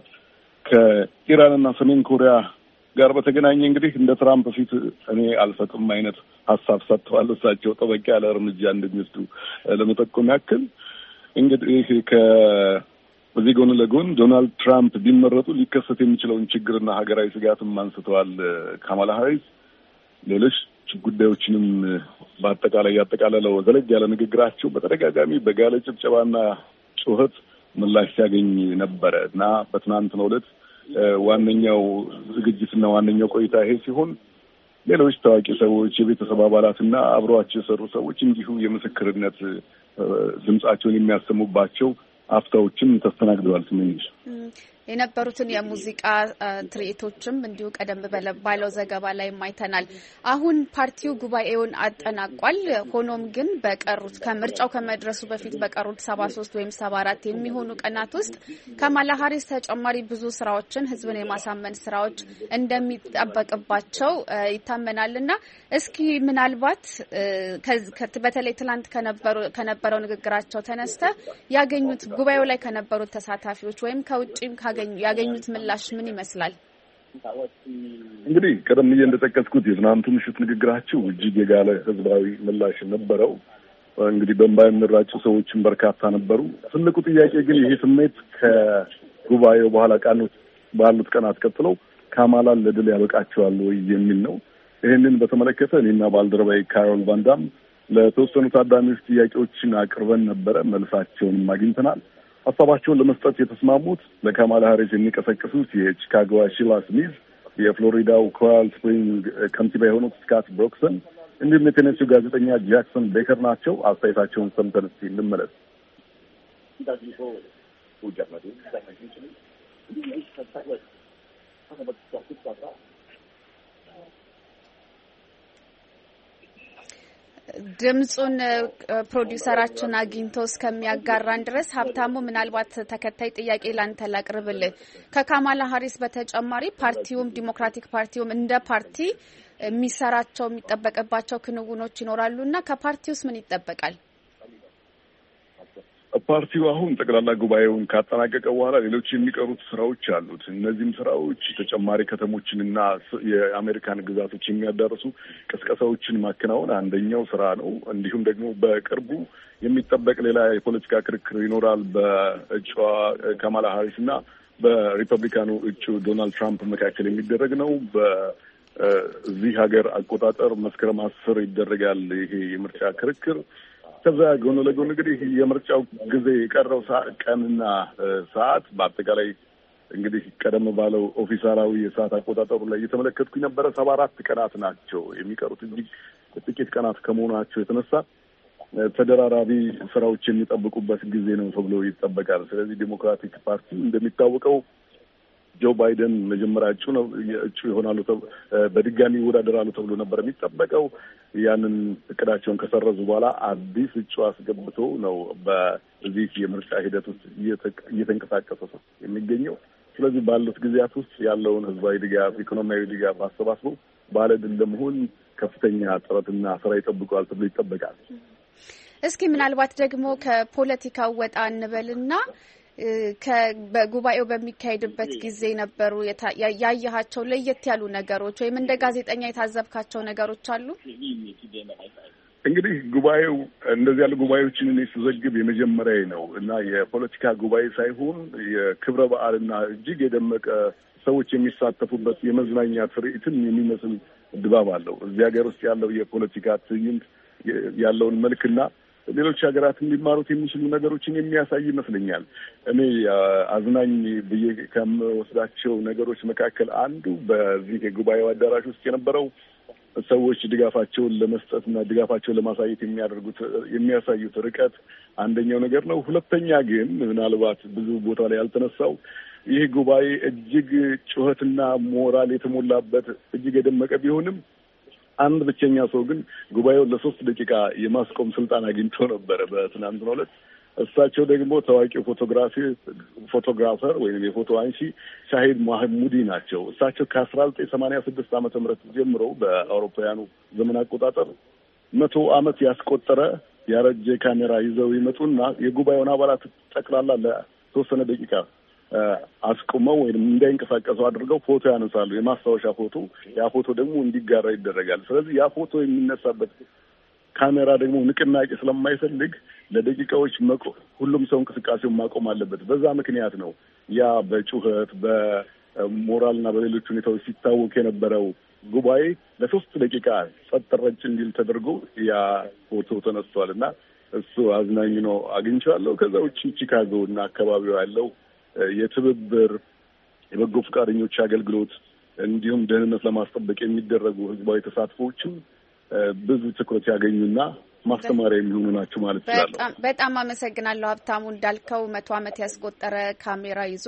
ከኢራንና ሰሜን ኮሪያ ጋር በተገናኘ እንግዲህ እንደ ትራምፕ ፊት እኔ አልሰጥም አይነት ሀሳብ ሰጥተዋል። እሳቸው ጠበቅ ያለ እርምጃ እንደሚወስዱ ለመጠቆም ያክል እንግዲህ ከዚህ ጎን ለጎን ዶናልድ ትራምፕ ቢመረጡ ሊከሰት የሚችለውን ችግርና ሀገራዊ ስጋትም አንስተዋል ካማላ ሃሪስ። ሌሎች ጉዳዮችንም በአጠቃላይ ያጠቃለለው ዘለግ ያለ ንግግራቸው በተደጋጋሚ በጋለ ጭብጨባና ጩኸት ምላሽ ሲያገኝ ነበረ እና በትናንትናው ዕለት ዋነኛው ዝግጅትና ዋነኛው ቆይታ ይሄ ሲሆን ሌሎች ታዋቂ ሰዎች፣ የቤተሰብ አባላትና አብረዋቸው የሰሩ ሰዎች እንዲሁ የምስክርነት ድምጻቸውን የሚያሰሙባቸው አፍታዎችም ተስተናግደዋል። ስምንሽ የነበሩትን የሙዚቃ ትርኢቶችም እንዲሁ ቀደም ባለው ዘገባ ላይ አይተናል። አሁን ፓርቲው ጉባኤውን አጠናቋል። ሆኖም ግን በቀሩት ከምርጫው ከመድረሱ በፊት በቀሩት ሰባ ሶስት ወይም ሰባ አራት የሚሆኑ ቀናት ውስጥ ካማላ ሃሪስ ተጨማሪ ብዙ ስራዎችን ህዝብን የማሳመን ስራዎች እንደሚጠበቅባቸው ይታመናልና እስኪ ምናልባት በተለይ ትላንት ከነበረው ንግግራቸው ተነስተ ያገኙት ጉባኤው ላይ ከነበሩት ተሳታፊዎች ወይም ከውጪም ያገኙት ምላሽ ምን ይመስላል? እንግዲህ ቀደም ብዬ እንደጠቀስኩት የትናንቱ ምሽት ንግግራቸው እጅግ የጋለ ህዝባዊ ምላሽ ነበረው። እንግዲህ በእንባ የሚራጩ ሰዎችም በርካታ ነበሩ። ትልቁ ጥያቄ ግን ይሄ ስሜት ከጉባኤው በኋላ ቀኖች ባሉት ቀናት ቀጥለው ካማላን ለድል ያበቃቸዋል ወይ የሚል ነው። ይህንን በተመለከተ እኔና ባልደረባዬ ካሮል ቫንዳም ለተወሰኑ ታዳሚዎች ጥያቄዎችን አቅርበን ነበረ። መልሳቸውንም አግኝተናል። ሀሳባቸውን ለመስጠት የተስማሙት ለካማላ ሃሪስ የሚቀሰቅሱት የቺካጎ ሺላ ስሚዝ፣ የፍሎሪዳው ኮራል ስፕሪንግ ከንቲባ የሆኑት ስካት ብሮክሰን እንዲሁም የቴኔሲው ጋዜጠኛ ጃክሰን ቤከር ናቸው። አስተያየታቸውን ሰምተን እስኪ እንመለስ። ድምጹን ፕሮዲውሰራችን አግኝቶ እስከሚያጋራን ድረስ ሀብታሙ ምናልባት ተከታይ ጥያቄ ላንተ ላቅርብልህ። ከካማላ ሃሪስ በተጨማሪ ፓርቲውም ዲሞክራቲክ ፓርቲውም እንደ ፓርቲ የሚሰራቸው የሚጠበቅባቸው ክንውኖች ይኖራሉና ከፓርቲውስ ምን ይጠበቃል? ፓርቲው አሁን ጠቅላላ ጉባኤውን ካጠናቀቀ በኋላ ሌሎች የሚቀሩት ስራዎች አሉት። እነዚህም ስራዎች ተጨማሪ ከተሞችንና የአሜሪካን ግዛቶች የሚያዳርሱ ቅስቀሳዎችን ማከናወን አንደኛው ስራ ነው። እንዲሁም ደግሞ በቅርቡ የሚጠበቅ ሌላ የፖለቲካ ክርክር ይኖራል በእጩዋ ካማላ ሃሪስ እና በሪፐብሊካኑ እጩ ዶናልድ ትራምፕ መካከል የሚደረግ ነው። በዚህ ሀገር አቆጣጠር መስከረም አስር ይደረጋል ይሄ የምርጫ ክርክር። ከዛ ጎን ለጎን እንግዲህ የምርጫው ጊዜ የቀረው ቀንና ሰዓት በአጠቃላይ እንግዲህ ቀደም ባለው ኦፊሳላዊ የሰዓት አቆጣጠሩ ላይ እየተመለከትኩኝ ነበረ። ሰባ አራት ቀናት ናቸው የሚቀሩት። እጅግ ጥቂት ቀናት ከመሆናቸው የተነሳ ተደራራቢ ስራዎች የሚጠብቁበት ጊዜ ነው ተብሎ ይጠበቃል። ስለዚህ ዲሞክራቲክ ፓርቲ እንደሚታወቀው ጆ ባይደን መጀመሪያ እጩ ነው እጩ ይሆናሉ በድጋሚ ይወዳደራሉ ተብሎ ነበር የሚጠበቀው። ያንን እቅዳቸውን ከሰረዙ በኋላ አዲስ እጩ አስገብቶ ነው በዚህ የምርጫ ሂደት ውስጥ እየተንቀሳቀሰ የሚገኘው። ስለዚህ ባሉት ጊዜያት ውስጥ ያለውን ህዝባዊ ድጋፍ፣ ኢኮኖሚያዊ ድጋፍ አሰባስቦ ባለድል ለመሆን ከፍተኛ ጥረትና ስራ ይጠብቀዋል ተብሎ ይጠበቃል። እስኪ ምናልባት ደግሞ ከፖለቲካው ወጣ እንበልና በጉባኤው በሚካሄድበት ጊዜ ነበሩ ያያያቸው ለየት ያሉ ነገሮች ወይም እንደ ጋዜጠኛ የታዘብካቸው ነገሮች አሉ? እንግዲህ ጉባኤው እንደዚህ ያሉ ጉባኤዎችን እኔ ስዘግብ የመጀመሪያ ነው እና የፖለቲካ ጉባኤ ሳይሆን የክብረ በዓልና እጅግ የደመቀ ሰዎች የሚሳተፉበት የመዝናኛ ትርኢትን የሚመስል ድባብ አለው። እዚህ ሀገር ውስጥ ያለው የፖለቲካ ትዕይንት ያለውን መልክና ሌሎች ሀገራት እንዲማሩት የሚችሉ ነገሮችን የሚያሳይ ይመስለኛል። እኔ አዝናኝ ብዬ ከምወስዳቸው ነገሮች መካከል አንዱ በዚህ የጉባኤው አዳራሽ ውስጥ የነበረው ሰዎች ድጋፋቸውን ለመስጠትና ድጋፋቸውን ለማሳየት የሚያደርጉት የሚያሳዩት ርቀት አንደኛው ነገር ነው። ሁለተኛ ግን ምናልባት ብዙ ቦታ ላይ ያልተነሳው ይህ ጉባኤ እጅግ ጩኸትና ሞራል የተሞላበት እጅግ የደመቀ ቢሆንም አንድ ብቸኛ ሰው ግን ጉባኤውን ለሶስት ደቂቃ የማስቆም ስልጣን አግኝቶ ነበረ በትናንትናው ዕለት። እሳቸው ደግሞ ታዋቂው ፎቶግራፊ ፎቶግራፈር ወይም የፎቶ አንሺ ሻሂድ ማህሙዲ ናቸው። እሳቸው ከአስራ ዘጠኝ ሰማንያ ስድስት ዓመተ ምህረት ጀምሮ በአውሮፓውያኑ ዘመን አቆጣጠር መቶ ዓመት ያስቆጠረ ያረጀ ካሜራ ይዘው ይመጡና የጉባኤውን አባላት ጠቅላላ ለተወሰነ ደቂቃ አስቆመው ወይም እንዳይንቀሳቀሱ አድርገው ፎቶ ያነሳሉ። የማስታወሻ ፎቶ። ያ ፎቶ ደግሞ እንዲጋራ ይደረጋል። ስለዚህ ያ ፎቶ የሚነሳበት ካሜራ ደግሞ ንቅናቄ ስለማይፈልግ ለደቂቃዎች መቆ ሁሉም ሰው እንቅስቃሴውን ማቆም አለበት። በዛ ምክንያት ነው ያ በጩኸት በሞራልና በሌሎች ሁኔታዎች ሲታወቅ የነበረው ጉባኤ ለሶስት ደቂቃ ጸጥ ረጭ እንዲል ተደርጎ ያ ፎቶ ተነስቷል እና እሱ አዝናኝ ነው አግኝቻለሁ። ከዛ ውጪ ቺካጎ እና አካባቢው ያለው የትብብር የበጎ ፈቃደኞች አገልግሎት እንዲሁም ደህንነት ለማስጠበቅ የሚደረጉ ህዝባዊ ተሳትፎዎችም ብዙ ትኩረት ያገኙና ማስተማሪያ የሚሆኑ ናቸው ማለት ይችላል። በጣም በጣም አመሰግናለሁ ሀብታሙ። እንዳልከው መቶ ዓመት ያስቆጠረ ካሜራ ይዞ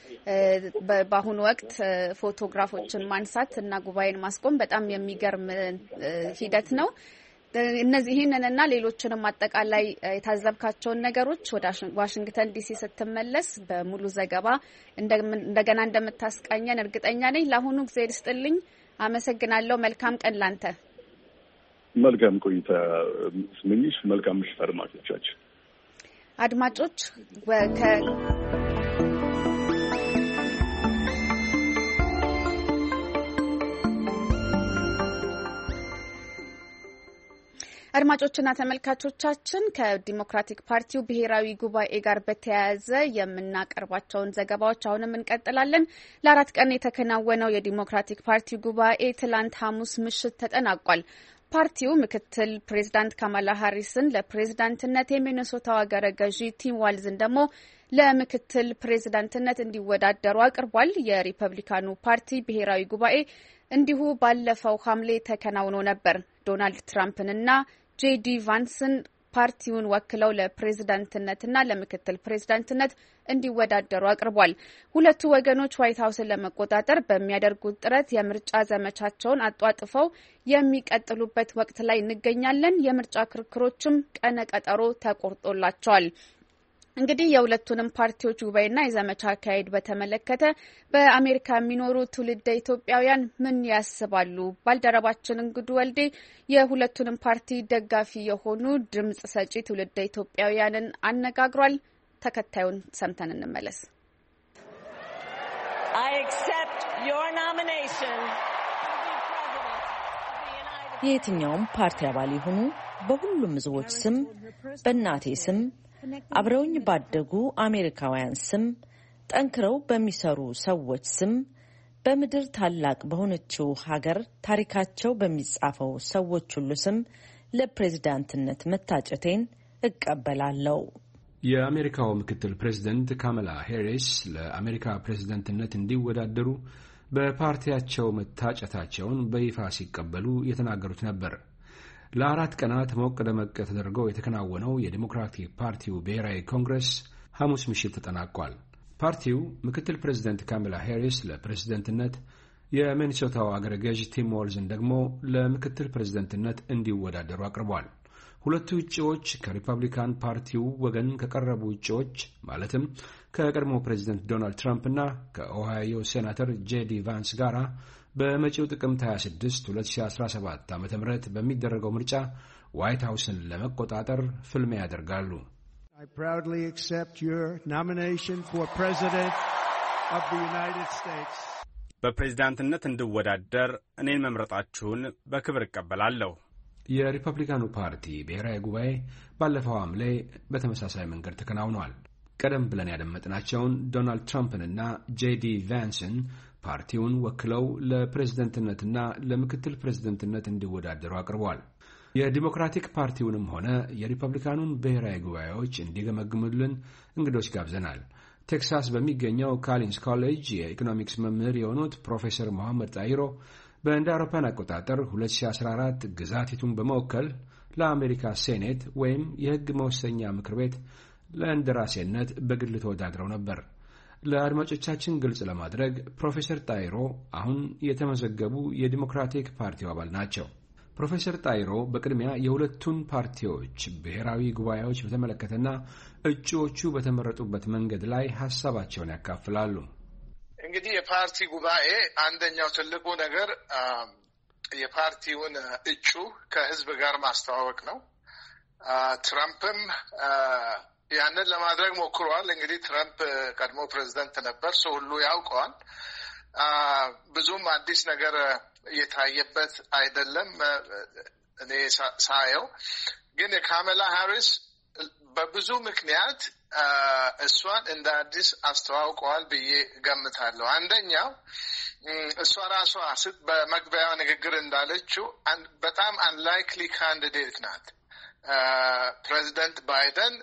በአሁኑ ወቅት ፎቶግራፎችን ማንሳት እና ጉባኤን ማስቆም በጣም የሚገርም ሂደት ነው። እነዚህ ይህንንና ሌሎችንም አጠቃላይ የታዘብካቸውን ነገሮች ወደ ዋሽንግተን ዲሲ ስትመለስ በሙሉ ዘገባ እንደገና እንደምታስቃኘን እርግጠኛ ነኝ። ለአሁኑ ጊዜ ልስጥልኝ። አመሰግናለሁ። መልካም ቀን ላንተ። መልካም ቆይታ ስምኝሽ። መልካም ምሽት አድማጮቻችን። አድማጮች አድማጮችና ተመልካቾቻችን ከዲሞክራቲክ ፓርቲው ብሔራዊ ጉባኤ ጋር በተያያዘ የምናቀርባቸውን ዘገባዎች አሁንም እንቀጥላለን። ለአራት ቀን የተከናወነው የዲሞክራቲክ ፓርቲው ጉባኤ ትላንት ሐሙስ ምሽት ተጠናቋል። ፓርቲው ምክትል ፕሬዝዳንት ካማላ ሃሪስን ለፕሬዝዳንትነት፣ የሚኒሶታው አገረ ገዢ ቲም ዋልዝን ደግሞ ለምክትል ፕሬዝዳንትነት እንዲወዳደሩ አቅርቧል። የሪፐብሊካኑ ፓርቲ ብሔራዊ ጉባኤ እንዲሁ ባለፈው ሐምሌ ተከናውኖ ነበር። ዶናልድ ትራምፕንና ጄዲ ቫንስን ፓርቲውን ወክለው ለፕሬዝዳንትነትና ለምክትል ፕሬዝዳንትነት እንዲወዳደሩ አቅርቧል። ሁለቱ ወገኖች ዋይት ሀውስን ለመቆጣጠር በሚያደርጉት ጥረት የምርጫ ዘመቻቸውን አጧጥፈው የሚቀጥሉበት ወቅት ላይ እንገኛለን። የምርጫ ክርክሮችም ቀነ ቀጠሮ ተቆርጦላቸዋል። እንግዲህ የሁለቱንም ፓርቲዎች ጉባኤና የዘመቻ አካሄድ በተመለከተ በአሜሪካ የሚኖሩ ትውልደ ኢትዮጵያውያን ምን ያስባሉ? ባልደረባችን እንግዱ ወልዴ የሁለቱንም ፓርቲ ደጋፊ የሆኑ ድምጽ ሰጪ ትውልደ ኢትዮጵያውያንን አነጋግሯል። ተከታዩን ሰምተን እንመለስ። I accept your nomination. የትኛውም ፓርቲ አባል ይሁኑ በሁሉም ሕዝቦች ስም፣ በእናቴ ስም፣ አብረውኝ ባደጉ አሜሪካውያን ስም፣ ጠንክረው በሚሰሩ ሰዎች ስም፣ በምድር ታላቅ በሆነችው ሀገር ታሪካቸው በሚጻፈው ሰዎች ሁሉ ስም ለፕሬዝዳንትነት መታጨቴን እቀበላለሁ። የአሜሪካው ምክትል ፕሬዝዳንት ካማላ ሃሪስ ለአሜሪካ ፕሬዝዳንትነት እንዲወዳደሩ በፓርቲያቸው መታጨታቸውን በይፋ ሲቀበሉ የተናገሩት ነበር። ለአራት ቀናት ሞቅ ደመቅ ተደርገው የተከናወነው የዲሞክራቲክ ፓርቲው ብሔራዊ ኮንግረስ ሐሙስ ምሽት ተጠናቋል። ፓርቲው ምክትል ፕሬዝዳንት ካማላ ሃሪስ ለፕሬዝዳንትነት፣ የሚኒሶታው አገረ ገዥ ቲም ዋልዝን ደግሞ ለምክትል ፕሬዝዳንትነት እንዲወዳደሩ አቅርቧል። ሁለቱ እጩዎች ከሪፐብሊካን ፓርቲው ወገን ከቀረቡ እጩዎች ማለትም ከቀድሞ ፕሬዝዳንት ዶናልድ ትራምፕ እና ከኦሃዮ ሴናተር ጄዲ ቫንስ ጋር በመጪው ጥቅምት ሃያ ስድስት ሁለት ሺህ አስራ ሰባት ዓ.ም በሚደረገው ምርጫ ዋይት ሃውስን ለመቆጣጠር ፍልሚያ ያደርጋሉ። I proudly accept your nomination for President of the United States. በፕሬዝዳንትነት እንድወዳደር እኔን መምረጣችሁን በክብር እቀበላለሁ። የሪፐብሊካኑ ፓርቲ ብሔራዊ ጉባኤ ባለፈው ሐምሌ በተመሳሳይ መንገድ ተከናውኗል። ቀደም ብለን ያደመጥናቸውን ዶናልድ ትራምፕንና ጄዲ ቫንስን ፓርቲውን ወክለው ለፕሬዝደንትነትና ለምክትል ፕሬዝደንትነት እንዲወዳደሩ አቅርበዋል። የዲሞክራቲክ ፓርቲውንም ሆነ የሪፐብሊካኑን ብሔራዊ ጉባኤዎች እንዲገመግሙልን እንግዶች ጋብዘናል። ቴክሳስ በሚገኘው ካሊንስ ኮሌጅ የኢኮኖሚክስ መምህር የሆኑት ፕሮፌሰር መሐመድ ጣይሮ በእንደ አውሮፓን አቆጣጠር ሁለት ሺህ አስራ አራት ግዛቲቱን በመወከል ለአሜሪካ ሴኔት ወይም የሕግ መወሰኛ ምክር ቤት ለእንደራሴነት በግል ተወዳድረው ነበር። ለአድማጮቻችን ግልጽ ለማድረግ ፕሮፌሰር ጣይሮ አሁን የተመዘገቡ የዲሞክራቲክ ፓርቲው አባል ናቸው። ፕሮፌሰር ጣይሮ በቅድሚያ የሁለቱን ፓርቲዎች ብሔራዊ ጉባኤዎች በተመለከተና እጩዎቹ በተመረጡበት መንገድ ላይ ሐሳባቸውን ያካፍላሉ። እንግዲህ የፓርቲ ጉባኤ አንደኛው ትልቁ ነገር የፓርቲውን እጩ ከህዝብ ጋር ማስተዋወቅ ነው። ትራምፕም ያንን ለማድረግ ሞክሯል። እንግዲህ ትራምፕ ቀድሞ ፕሬዝዳንት ነበር፣ ሰው ሁሉ ያውቀዋል። ብዙም አዲስ ነገር የታየበት አይደለም። እኔ ሳየው ግን የካማላ ሃሪስ በብዙ ምክንያት እሷን እንደ አዲስ አስተዋውቀዋል ብዬ ገምታለሁ። አንደኛው እሷ ራሷ በመግቢያው ንግግር እንዳለችው በጣም አንላይክሊ ካንዲዴት ናት። ፕሬዚደንት ባይደን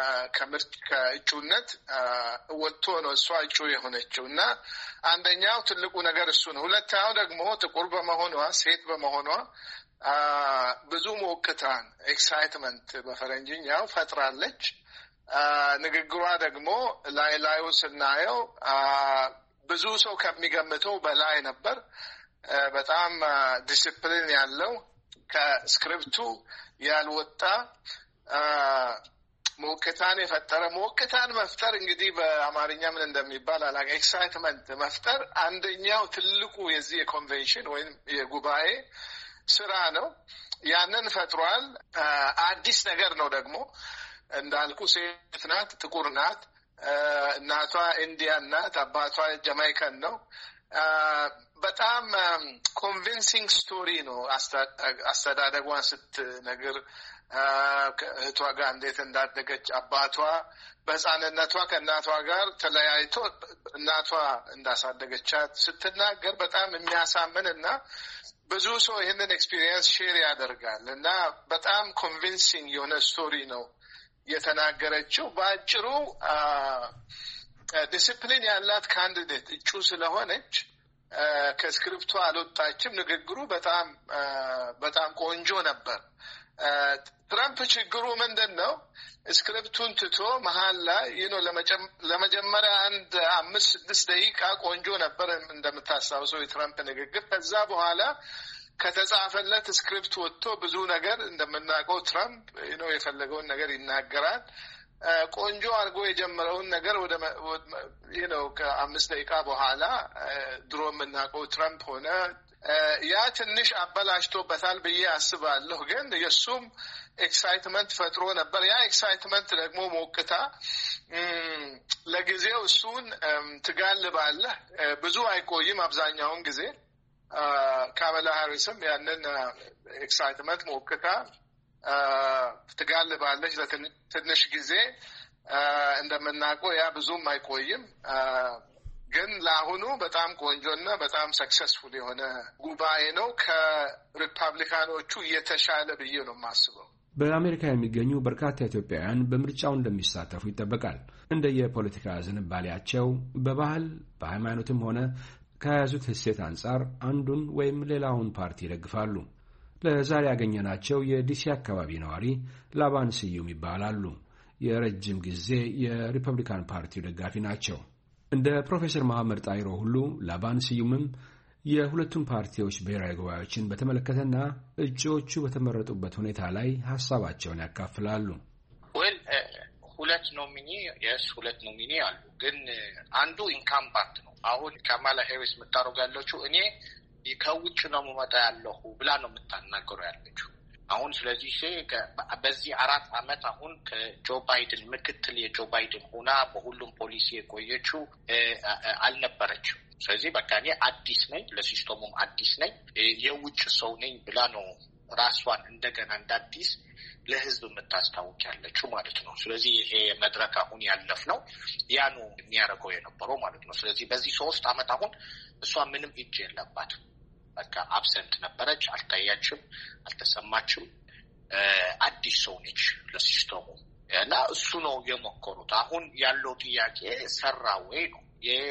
ከእጩነት ወጥቶ ነው እሷ እጩ የሆነችው እና አንደኛው ትልቁ ነገር እሱ ነው። ሁለተኛው ደግሞ ጥቁር በመሆኗ ሴት በመሆኗ ብዙ ሞቅታን ኤክሳይትመንት በፈረንጅኛው ፈጥራለች። ንግግሯ ደግሞ ላይ ላዩ ስናየው ብዙ ሰው ከሚገምተው በላይ ነበር። በጣም ዲሲፕሊን ያለው ከስክሪፕቱ ያልወጣ ሞቅታን የፈጠረ ሞቅታን መፍጠር እንግዲህ በአማርኛ ምን እንደሚባል አላ ኤክሳይትመንት መፍጠር አንደኛው ትልቁ የዚህ የኮንቬንሽን ወይም የጉባኤ ስራ ነው። ያንን ፈጥሯል። አዲስ ነገር ነው ደግሞ እንዳልኩ ሴት ናት፣ ጥቁር ናት። እናቷ ኢንዲያን ናት፣ አባቷ ጀማይካን ነው። በጣም ኮንቪንሲንግ ስቶሪ ነው። አስተዳደጓን ስትነግር ከእህቷ ጋር እንዴት እንዳደገች፣ አባቷ በሕፃንነቷ ከእናቷ ጋር ተለያይቶ እናቷ እንዳሳደገቻት ስትናገር በጣም የሚያሳምን እና ብዙ ሰው ይህንን ኤክስፒሪየንስ ሼር ያደርጋል እና በጣም ኮንቪንሲንግ የሆነ ስቶሪ ነው የተናገረችው። በአጭሩ ዲሲፕሊን ያላት ካንዲዴት እጩ ስለሆነች ከስክሪፕቱ አልወጣችም። ንግግሩ በጣም በጣም ቆንጆ ነበር። ትራምፕ ችግሩ ምንድን ነው? ስክሪፕቱን ትቶ መሀል ላይ ይኖ ለመጀመሪያ አንድ አምስት ስድስት ደቂቃ ቆንጆ ነበር እንደምታስታውሰው የትራምፕ ንግግር። ከዛ በኋላ ከተጻፈለት ስክሪፕት ወጥቶ ብዙ ነገር እንደምናውቀው ትራምፕ ይኖ የፈለገውን ነገር ይናገራል። ቆንጆ አድርጎ የጀመረውን ነገር ወደ ነው ከአምስት ደቂቃ በኋላ ድሮ የምናውቀው ትራምፕ ሆነ። ያ ትንሽ አበላሽቶበታል ብዬ አስባለሁ። ግን የእሱም ኤክሳይትመንት ፈጥሮ ነበር። ያ ኤክሳይትመንት ደግሞ ሞቅታ ለጊዜው እሱን ትጋልባለህ። ብዙ አይቆይም። አብዛኛውን ጊዜ ካማላ ሃሪስም ያንን ኤክሳይትመንት ሞቅታ ትጋልባለች ለትንሽ ጊዜ። እንደምናውቀው ያ ብዙም አይቆይም። ግን ለአሁኑ በጣም ቆንጆና በጣም ሰክሰስፉል የሆነ ጉባኤ ነው። ከሪፐብሊካኖቹ የተሻለ ብዬ ነው የማስበው። በአሜሪካ የሚገኙ በርካታ ኢትዮጵያውያን በምርጫው እንደሚሳተፉ ይጠበቃል። እንደ የፖለቲካ ዝንባሌያቸው በባህል በሃይማኖትም ሆነ ከያዙት እሴት አንጻር አንዱን ወይም ሌላውን ፓርቲ ይደግፋሉ። ለዛሬ ያገኘናቸው የዲሲ አካባቢ ነዋሪ ላባን ስዩም ይባላሉ። የረጅም ጊዜ የሪፐብሊካን ፓርቲው ደጋፊ ናቸው። እንደ ፕሮፌሰር መሐመድ ጣይሮ ሁሉ ላባን ስዩምም የሁለቱም ፓርቲዎች ብሔራዊ ጉባኤዎችን በተመለከተና እጩዎቹ በተመረጡበት ሁኔታ ላይ ሀሳባቸውን ያካፍላሉ። ወል ሁለት ኖሚኒ የስ ሁለት ኖሚኒ አሉ። ግን አንዱ ኢንካምባንት ነው። አሁን ካማላ ሃሪስ የምታደርገው ያለችው እኔ ከውጭ ነው የምመጣ ያለሁ ብላ ነው የምታናገረው ያለችው አሁን። ስለዚህ በዚህ አራት አመት አሁን ከጆ ባይደን ምክትል የጆ ባይደን ሆና በሁሉም ፖሊሲ የቆየችው አልነበረችም። ስለዚህ በቃ እኔ አዲስ ነኝ፣ ለሲስተሙም አዲስ ነኝ፣ የውጭ ሰው ነኝ ብላ ነው ራስዋን እንደገና እንዳዲስ ለህዝብ የምታስታውቅ ያለችው ማለት ነው። ስለዚህ ይሄ መድረክ አሁን ያለፍነው ያኑ የሚያደርገው የነበረው ማለት ነው። ስለዚህ በዚህ ሶስት አመት አሁን እሷ ምንም እጅ የለባትም። በቃ አብሰንት ነበረች፣ አልታያችም፣ አልተሰማችም። አዲስ ሰው ነች ለሲስተሙ እና እሱ ነው የሞከሩት። አሁን ያለው ጥያቄ ሰራ ወይ ነው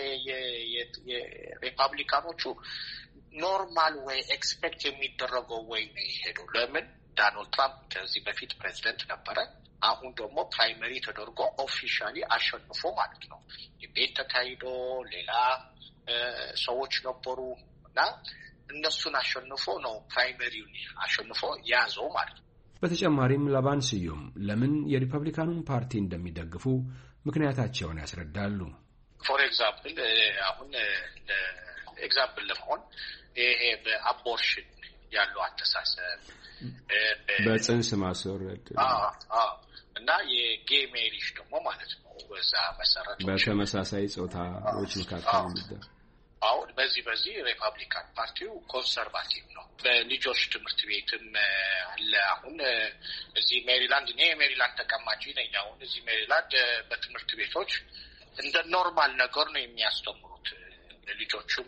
የሪፐብሊካኖቹ ኖርማል ወይ ኤክስፔክት የሚደረገው ወይ ነው የሄደው። ለምን ዶናልድ ትራምፕ ከዚህ በፊት ፕሬዚደንት ነበረ። አሁን ደግሞ ፕራይመሪ ተደርጎ ኦፊሻሊ አሸንፎ ማለት ነው። ቤት ተካሂዶ ሌላ ሰዎች ነበሩ እና እነሱን አሸንፎ ነው ፕራይመሪውን አሸንፎ ያዘው ማለት ነው። በተጨማሪም ላባን ስዩም ለምን የሪፐብሊካኑን ፓርቲ እንደሚደግፉ ምክንያታቸውን ያስረዳሉ። ፎር ኤግዛምፕል አሁን ኤግዛምፕል ለመሆን ይሄ በአቦርሽን ያለው አስተሳሰብ በጽንስ ማስወረድ እና የጌይ ሜሪጅ ደግሞ ማለት ነው በዛ መሰረት በተመሳሳይ ጾታዎች መካከል የሚደረግ አሁን በዚህ በዚህ ሪፐብሊካን ፓርቲው ኮንሰርቫቲቭ ነው። በልጆች ትምህርት ቤትም አለ። አሁን እዚህ ሜሪላንድ እኔ ሜሪላንድ ተቀማጭ ነኝ። አሁን እዚህ ሜሪላንድ በትምህርት ቤቶች እንደ ኖርማል ነገር ነው የሚያስተምሩት። ለልጆቹም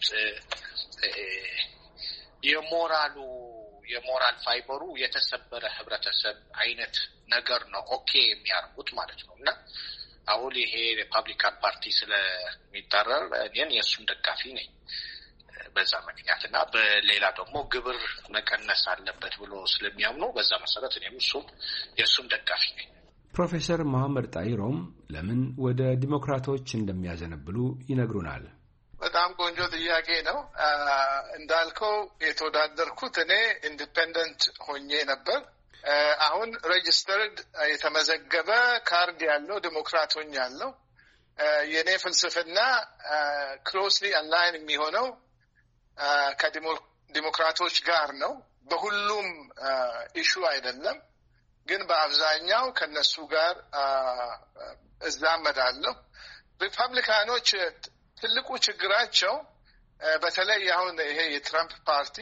የሞራሉ የሞራል ፋይበሩ የተሰበረ ህብረተሰብ አይነት ነገር ነው ኦኬ የሚያርጉት ማለት ነው። እና አሁን ይሄ ሪፐብሊካን ፓርቲ ስለሚጣረር እኔን የእሱም ደጋፊ ነኝ በዛ ምክንያት እና በሌላ ደግሞ ግብር መቀነስ አለበት ብሎ ስለሚያምኑ በዛ መሰረት እኔም እሱም የእሱም ደጋፊ ነኝ። ፕሮፌሰር መሐመድ ጣይሮም ለምን ወደ ዲሞክራቶች እንደሚያዘነብሉ ይነግሩናል። በጣም ቆንጆ ጥያቄ ነው። እንዳልከው የተወዳደርኩት እኔ ኢንዲፔንደንት ሆኜ ነበር። አሁን ሬጅስተርድ የተመዘገበ ካርድ ያለው ዲሞክራት ሆኛለሁ። የኔ ፍልስፍና ክሎስሊ አላይን የሚሆነው ከዲሞክራቶች ጋር ነው። በሁሉም ኢሹ አይደለም፣ ግን በአብዛኛው ከነሱ ጋር እዛመዳለሁ። ሪፐብሊካኖች ትልቁ ችግራቸው በተለይ አሁን ይሄ የትራምፕ ፓርቲ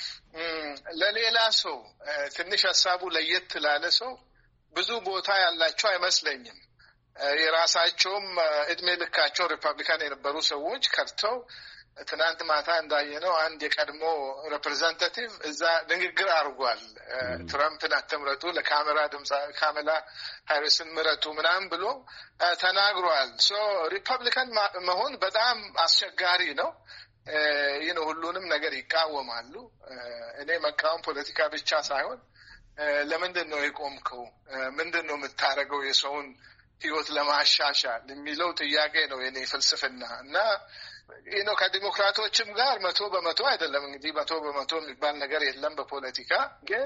ለሌላ ሰው ትንሽ ሀሳቡ ለየት ላለ ሰው ብዙ ቦታ ያላቸው አይመስለኝም። የራሳቸውም እድሜ ልካቸው ሪፐብሊካን የነበሩ ሰዎች ከርተው ትናንት ማታ እንዳየነው አንድ የቀድሞ ሬፕሬዘንታቲቭ እዛ ንግግር አድርጓል። ትራምፕን አትምረጡ፣ ለካሜራ ድምጻ ካሜላ ሃሪስን ምረጡ ምናምን ብሎ ተናግሯል። ሶ ሪፐብሊካን መሆን በጣም አስቸጋሪ ነው። ይህ ነው፣ ሁሉንም ነገር ይቃወማሉ። እኔ መቃወም ፖለቲካ ብቻ ሳይሆን ለምንድን ነው የቆምከው፣ ምንድን ነው የምታደርገው የሰውን ህይወት ለማሻሻል የሚለው ጥያቄ ነው የኔ ፍልስፍና እና ይህ ነው። ከዲሞክራቶችም ጋር መቶ በመቶ አይደለም እንግዲህ መቶ በመቶ የሚባል ነገር የለም በፖለቲካ ግን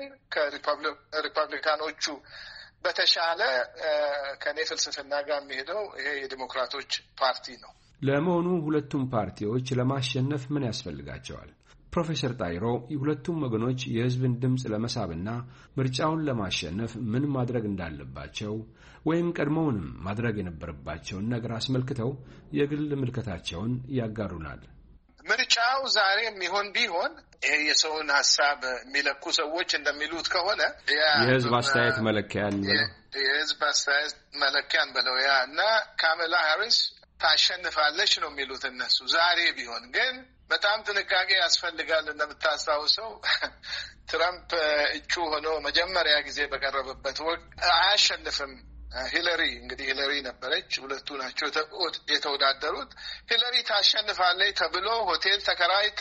ከሪፐብሊካኖቹ በተሻለ ከኔ ፍልስፍና ጋር የሚሄደው ይሄ የዲሞክራቶች ፓርቲ ነው። ለመሆኑ ሁለቱም ፓርቲዎች ለማሸነፍ ምን ያስፈልጋቸዋል? ፕሮፌሰር ጣይሮ የሁለቱም ወገኖች የህዝብን ድምጽ ለመሳብና ምርጫውን ለማሸነፍ ምን ማድረግ እንዳለባቸው ወይም ቀድሞውንም ማድረግ የነበረባቸውን ነገር አስመልክተው የግል ምልከታቸውን ያጋሩናል። ምርጫው ዛሬ የሚሆን ቢሆን ይሄ የሰውን ሀሳብ የሚለኩ ሰዎች እንደሚሉት ከሆነ የህዝብ አስተያየት መለኪያን ብለው የህዝብ አስተያየት መለኪያን ብለው ያ እና ካሜላ ሃሪስ ታሸንፋለች ነው የሚሉት እነሱ። ዛሬ ቢሆን ግን በጣም ጥንቃቄ ያስፈልጋል። እንደምታስታውሰው ትራምፕ እጩ ሆኖ መጀመሪያ ጊዜ በቀረበበት ወቅት አያሸንፍም። ሂለሪ እንግዲህ ሂለሪ ነበረች፣ ሁለቱ ናቸው የተወዳደሩት። ሂለሪ ታሸንፋለች ተብሎ ሆቴል ተከራይታ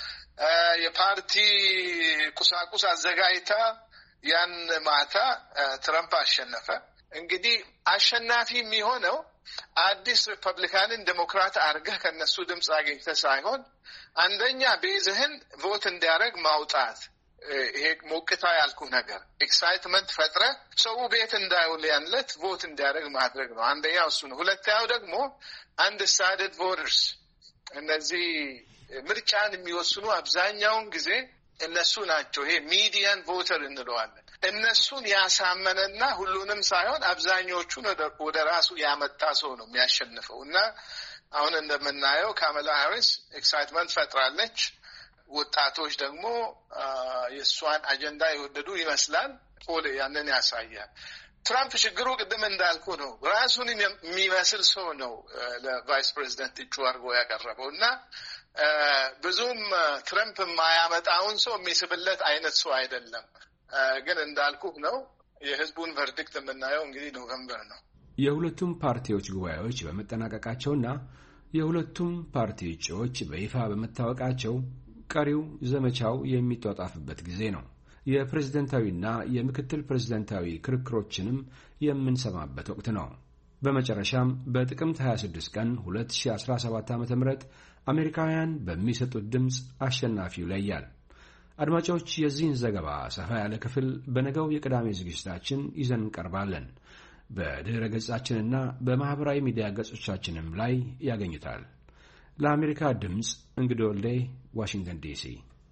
የፓርቲ ቁሳቁስ አዘጋጅታ ያን ማታ ትራምፕ አሸነፈ። እንግዲህ አሸናፊ የሚሆነው አዲስ ሪፐብሊካንን ዴሞክራት አድርገህ ከነሱ ድምፅ አግኝተህ ሳይሆን አንደኛ ቤዝህን ቮት እንዲያደርግ ማውጣት። ይሄ ሞቅታ ያልኩ ነገር ኤክሳይትመንት ፈጥረ ሰው ቤት እንዳይውል ያንለት ቮት እንዲያደርግ ማድረግ ነው። አንደኛው እሱ ነው። ሁለተኛው ደግሞ አንዲሳይድድ ቮተርስ፣ እነዚህ ምርጫን የሚወስኑ አብዛኛውን ጊዜ እነሱ ናቸው። ይሄ ሚዲያን ቮተር እንለዋለን። እነሱን ያሳመነና ሁሉንም ሳይሆን አብዛኞቹን ወደ ራሱ ያመጣ ሰው ነው የሚያሸንፈው እና አሁን እንደምናየው ካሜላ ሃሪስ ኤክሳይትመንት ፈጥራለች። ወጣቶች ደግሞ የእሷን አጀንዳ የወደዱ ይመስላል። ፖል ያንን ያሳያል። ትራምፕ ችግሩ ቅድም እንዳልኩ ነው። ራሱን የሚመስል ሰው ነው ለቫይስ ፕሬዚደንት እጩ አድርጎ ያቀረበው እና ብዙም ትራምፕ የማያመጣውን ሰው የሚስብለት አይነት ሰው አይደለም። ግን እንዳልኩ ነው የህዝቡን ቨርዲክት የምናየው እንግዲህ ኖቨምበር ነው። የሁለቱም ፓርቲዎች ጉባኤዎች በመጠናቀቃቸውና የሁለቱም ፓርቲ እጩዎች በይፋ በመታወቃቸው ቀሪው ዘመቻው የሚጧጣፍበት ጊዜ ነው። የፕሬዝደንታዊና የምክትል ፕሬዝደንታዊ ክርክሮችንም የምንሰማበት ወቅት ነው። በመጨረሻም በጥቅምት ሃያ ስድስት ቀን ሁለት ሺህ አስራ ሰባት ዓ.ም አሜሪካውያን በሚሰጡት ድምፅ አሸናፊው ይለያል። አድማጮች፣ የዚህን ዘገባ ሰፋ ያለ ክፍል በነገው የቅዳሜ ዝግጅታችን ይዘን እንቀርባለን። በድረ ገጻችንና በማህበራዊ ሚዲያ ገጾቻችንም ላይ ያገኙታል። ለአሜሪካ ድምፅ እንግዲህ ወልዴ ዋሽንግተን ዲሲ።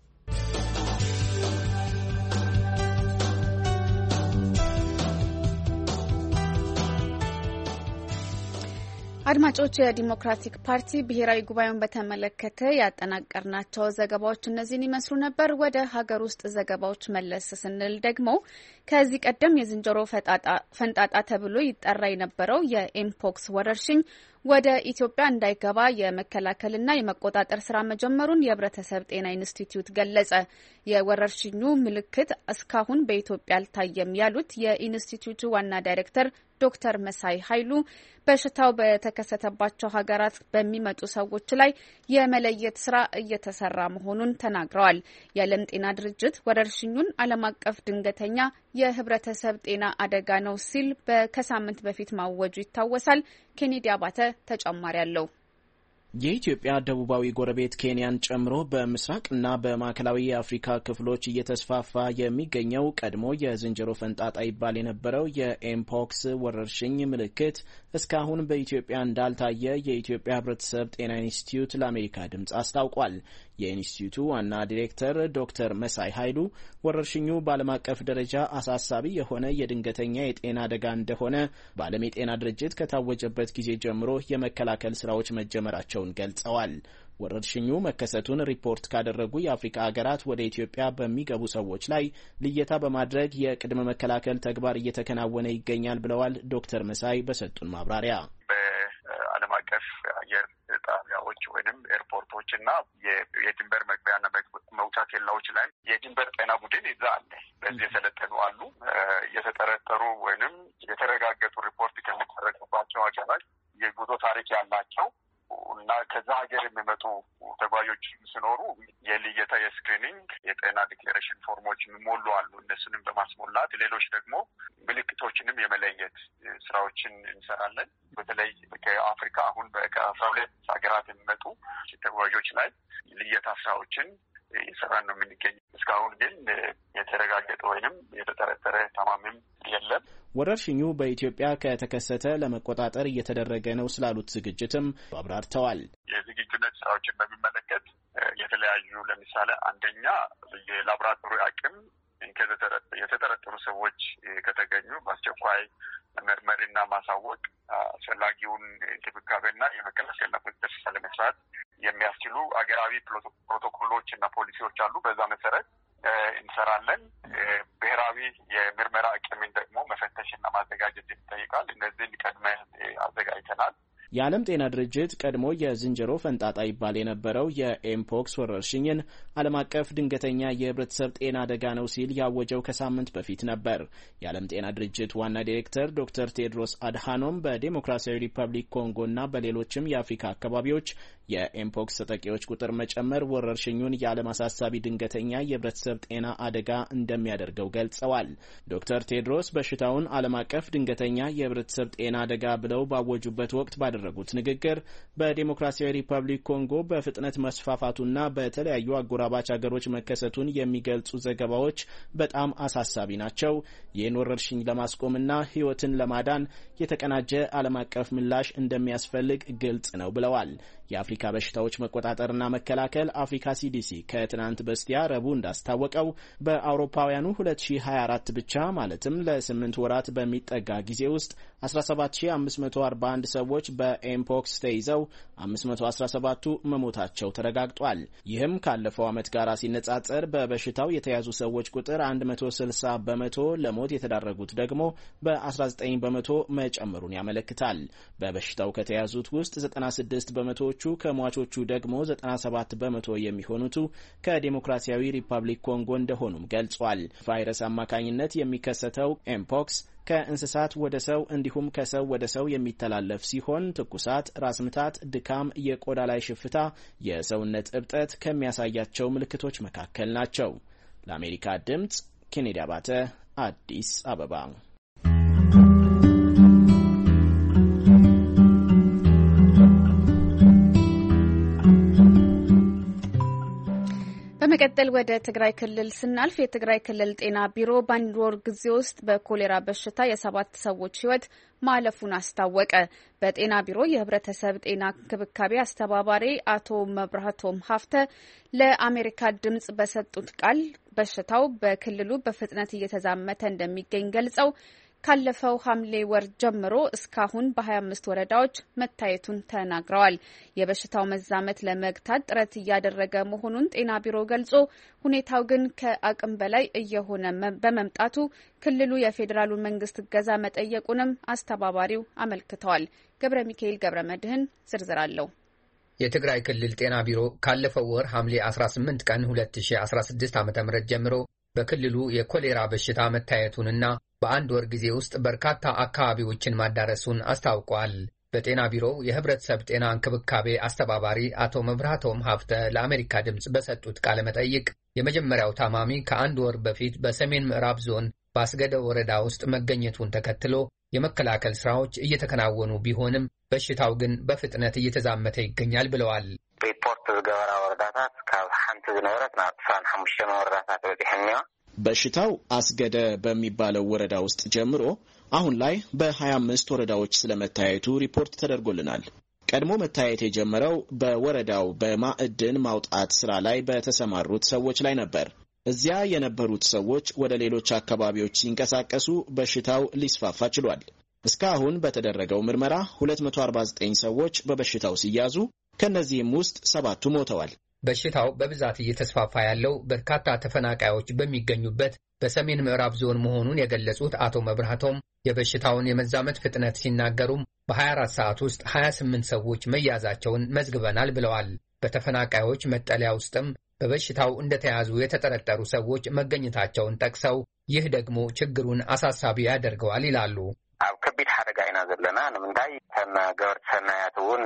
አድማጮች፣ የዲሞክራቲክ ፓርቲ ብሔራዊ ጉባኤውን በተመለከተ ያጠናቀርናቸው ዘገባዎች እነዚህን ይመስሉ ነበር። ወደ ሀገር ውስጥ ዘገባዎች መለስ ስንል ደግሞ ከዚህ ቀደም የዝንጀሮ ፈንጣጣ ተብሎ ይጠራ የነበረው የኤምፖክስ ወረርሽኝ ወደ ኢትዮጵያ እንዳይገባ የመከላከልና የመቆጣጠር ስራ መጀመሩን የህብረተሰብ ጤና ኢንስቲትዩት ገለጸ። የወረርሽኙ ምልክት እስካሁን በኢትዮጵያ አልታየም ያሉት የኢንስቲትዩቱ ዋና ዳይሬክተር ዶክተር መሳይ ኃይሉ በሽታው በተከሰተባቸው ሀገራት በሚመጡ ሰዎች ላይ የመለየት ስራ እየተሰራ መሆኑን ተናግረዋል። የዓለም ጤና ድርጅት ወረርሽኙን ዓለም አቀፍ ድንገተኛ የህብረተሰብ ጤና አደጋ ነው ሲል ከሳምንት በፊት ማወጁ ይታወሳል። ኬኔዲ አባተ ተጨማሪ አለው። የኢትዮጵያ ደቡባዊ ጎረቤት ኬንያን ጨምሮ በምስራቅና በማዕከላዊ የአፍሪካ ክፍሎች እየተስፋፋ የሚገኘው ቀድሞ የዝንጀሮ ፈንጣጣ ይባል የነበረው የኤምፖክስ ወረርሽኝ ምልክት እስካሁን በኢትዮጵያ እንዳልታየ የኢትዮጵያ ህብረተሰብ ጤና ኢንስቲትዩት ለአሜሪካ ድምፅ አስታውቋል። የኢንስቲትዩቱ ዋና ዲሬክተር ዶክተር መሳይ ኃይሉ ወረርሽኙ በዓለም አቀፍ ደረጃ አሳሳቢ የሆነ የድንገተኛ የጤና አደጋ እንደሆነ በዓለም የጤና ድርጅት ከታወጀበት ጊዜ ጀምሮ የመከላከል ስራዎች መጀመራቸውን ገልጸዋል። ወረርሽኙ መከሰቱን ሪፖርት ካደረጉ የአፍሪካ ሀገራት ወደ ኢትዮጵያ በሚገቡ ሰዎች ላይ ልየታ በማድረግ የቅድመ መከላከል ተግባር እየተከናወነ ይገኛል ብለዋል ዶክተር መሳይ በሰጡን ማብራሪያ። በዓለም አቀፍ አየር ጣቢያዎች ወይም ኤርፖርቶች እና የድንበር መግቢያና መውጫ ኬላዎች ላይ የድንበር ጤና ቡድን ይዛ አለ። በዚህ የሰለጠኑ አሉ። የተጠረጠሩ ወይንም የተረጋገጡ ሪፖርት ከሚደረግባቸው ሀገራት የጉዞ ታሪክ ያላቸው እና ከዛ ሀገር የሚመጡ ተጓዦች ሲኖሩ የልየታ የስክሪኒንግ የጤና ዲክሌሬሽን ፎርሞች የሚሞሉ አሉ። እነሱንም በማስሞላት ሌሎች ደግሞ ምልክቶችንም የመለየት ስራዎችን እንሰራለን። በተለይ ከአፍሪካ አሁን ከአስራ ሁለት ሀገራት የሚመጡ ተጓዦች ላይ ልየታ ስራዎችን እየሰራን ነው የምንገኝ። እስካሁን ግን የተረጋገጠ ወይንም የተጠረጠረ ታማሚም የለም። ወረርሽኙ በኢትዮጵያ ከተከሰተ ለመቆጣጠር እየተደረገ ነው ስላሉት ዝግጅትም አብራርተዋል። የዝግጁነት ስራዎችን በሚመለከት የተለያዩ ለምሳሌ አንደኛ የላቦራቶሪ አቅም የተጠረጠሩ ሰዎች ከተገኙ በአስቸኳይ መመርመርና ማሳወቅ አስፈላጊውን እንክብካቤና የመከላከልና ቁጥጥር ስራ ለመስራት የሚያስችሉ አገራዊ ፕሮቶኮሎች እና ፖሊሲዎች አሉ። በዛ መሰረት እንሰራለን። ብሔራዊ የምርመራ አቅምን ደግሞ መፈተሽና ማዘጋጀት ይጠይቃል። እነዚህን ቀድመን አዘጋጅተናል። የዓለም ጤና ድርጅት ቀድሞ የዝንጀሮ ፈንጣጣ ይባል የነበረው የኤምፖክስ ወረርሽኝን ዓለም አቀፍ ድንገተኛ የህብረተሰብ ጤና አደጋ ነው ሲል ያወጀው ከሳምንት በፊት ነበር። የዓለም ጤና ድርጅት ዋና ዲሬክተር ዶክተር ቴድሮስ አድሃኖም በዴሞክራሲያዊ ሪፐብሊክ ኮንጎና በሌሎችም የአፍሪካ አካባቢዎች የኤምፖክስ ተጠቂዎች ቁጥር መጨመር ወረርሽኙን የዓለም አሳሳቢ ድንገተኛ የህብረተሰብ ጤና አደጋ እንደሚያደርገው ገልጸዋል። ዶክተር ቴድሮስ በሽታውን ዓለም አቀፍ ድንገተኛ የህብረተሰብ ጤና አደጋ ብለው ባወጁበት ወቅት ባደረጉት ንግግር በዴሞክራሲያዊ ሪፐብሊክ ኮንጎ በፍጥነት መስፋፋቱና በተለያዩ አጎራባች ሀገሮች መከሰቱን የሚገልጹ ዘገባዎች በጣም አሳሳቢ ናቸው። ይህን ወረርሽኝ ለማስቆምና ህይወትን ለማዳን የተቀናጀ ዓለም አቀፍ ምላሽ እንደሚያስፈልግ ግልጽ ነው ብለዋል። የአፍሪካ በሽታዎች መቆጣጠርና መከላከል አፍሪካ ሲዲሲ ከትናንት በስቲያ ረቡዕ እንዳስታወቀው በአውሮፓውያኑ ሁለት ሺህ ሀያ አራት ብቻ ማለትም ለስምንት ወራት በሚጠጋ ጊዜ ውስጥ አስራ ሰባት ሺህ አምስት መቶ አርባ አንድ ሰዎች በ በኤምፖክስ ተይዘው አምስት መቶ አስራ ሰባቱ መሞታቸው ተረጋግጧል። ይህም ካለፈው ዓመት ጋር ሲነጻጸር በበሽታው የተያዙ ሰዎች ቁጥር መቶ ስልሳ በመቶ ለሞት የተዳረጉት ደግሞ በ19 በመቶ መጨመሩን ያመለክታል። በበሽታው ከተያዙት ውስጥ ዘጠና ስድስት በመቶዎቹ ከሟቾቹ ደግሞ ዘጠና ሰባት በመቶ የሚሆኑት ከዲሞክራሲያዊ ሪፐብሊክ ኮንጎ እንደሆኑም ገልጿል። ቫይረስ አማካኝነት የሚከሰተው ኤምፖክስ ከእንስሳት ወደ ሰው እንዲሁም ከሰው ወደ ሰው የሚተላለፍ ሲሆን ትኩሳት፣ ራስ ምታት፣ ድካም፣ የቆዳ ላይ ሽፍታ፣ የሰውነት እብጠት ከሚያሳያቸው ምልክቶች መካከል ናቸው። ለአሜሪካ ድምጽ ኬኔዲ አባተ አዲስ አበባ። በመቀጠል ወደ ትግራይ ክልል ስናልፍ የትግራይ ክልል ጤና ቢሮ በአንድ ወር ጊዜ ውስጥ በኮሌራ በሽታ የሰባት ሰዎች ሕይወት ማለፉን አስታወቀ። በጤና ቢሮ የህብረተሰብ ጤና እንክብካቤ አስተባባሪ አቶ መብራህቶም ሀፍተ ለአሜሪካ ድምጽ በሰጡት ቃል በሽታው በክልሉ በፍጥነት እየተዛመተ እንደሚገኝ ገልጸው ካለፈው ሐምሌ ወር ጀምሮ እስካሁን በሀያ አምስት ወረዳዎች መታየቱን ተናግረዋል። የበሽታው መዛመት ለመግታት ጥረት እያደረገ መሆኑን ጤና ቢሮ ገልጾ ሁኔታው ግን ከአቅም በላይ እየሆነ በመምጣቱ ክልሉ የፌዴራሉ መንግስት እገዛ መጠየቁንም አስተባባሪው አመልክተዋል። ገብረ ሚካኤል ገብረ መድህን ዝርዝር አለው። የትግራይ ክልል ጤና ቢሮ ካለፈው ወር ሐምሌ አስራ ስምንት ቀን ሁለት ሺ አስራ ስድስት ዓ.ም ጀምሮ በክልሉ የኮሌራ በሽታ መታየቱንና በአንድ ወር ጊዜ ውስጥ በርካታ አካባቢዎችን ማዳረሱን አስታውቋል። በጤና ቢሮው የህብረተሰብ ጤና እንክብካቤ አስተባባሪ አቶ መብራህቶም ሀፍተ ለአሜሪካ ድምጽ በሰጡት ቃለ መጠይቅ የመጀመሪያው ታማሚ ከአንድ ወር በፊት በሰሜን ምዕራብ ዞን ባስገደ ወረዳ ውስጥ መገኘቱን ተከትሎ የመከላከል ስራዎች እየተከናወኑ ቢሆንም በሽታው ግን በፍጥነት እየተዛመተ ይገኛል ብለዋል። ሪፖርት ዝገበራ ወረዳታት ካብ ሓንቲ ዝነበረት ናብ አስራ አምስት ወረዳታት በዚህኛ በሽታው አስገደ በሚባለው ወረዳ ውስጥ ጀምሮ አሁን ላይ በሀያ አምስት ወረዳዎች ስለመታየቱ ሪፖርት ተደርጎልናል። ቀድሞ መታየት የጀመረው በወረዳው በማዕድን ማውጣት ስራ ላይ በተሰማሩት ሰዎች ላይ ነበር። እዚያ የነበሩት ሰዎች ወደ ሌሎች አካባቢዎች ሲንቀሳቀሱ በሽታው ሊስፋፋ ችሏል። እስካሁን በተደረገው ምርመራ ሁለት መቶ አርባ ዘጠኝ ሰዎች በበሽታው ሲያዙ ከነዚህም ውስጥ ሰባቱ ሞተዋል። በሽታው በብዛት እየተስፋፋ ያለው በርካታ ተፈናቃዮች በሚገኙበት በሰሜን ምዕራብ ዞን መሆኑን የገለጹት አቶ መብራህቶም የበሽታውን የመዛመት ፍጥነት ሲናገሩም በሀያ አራት ሰዓት ውስጥ ሀያ ስምንት ሰዎች መያዛቸውን መዝግበናል ብለዋል። በተፈናቃዮች መጠለያ ውስጥም በበሽታው እንደተያዙ የተጠረጠሩ ሰዎች መገኘታቸውን ጠቅሰው ይህ ደግሞ ችግሩን አሳሳቢ ያደርገዋል ይላሉ። አብ ከቢድ ሐደጋ ኢና ዘለና ንምንታይ ተናገርት ሰናያቱን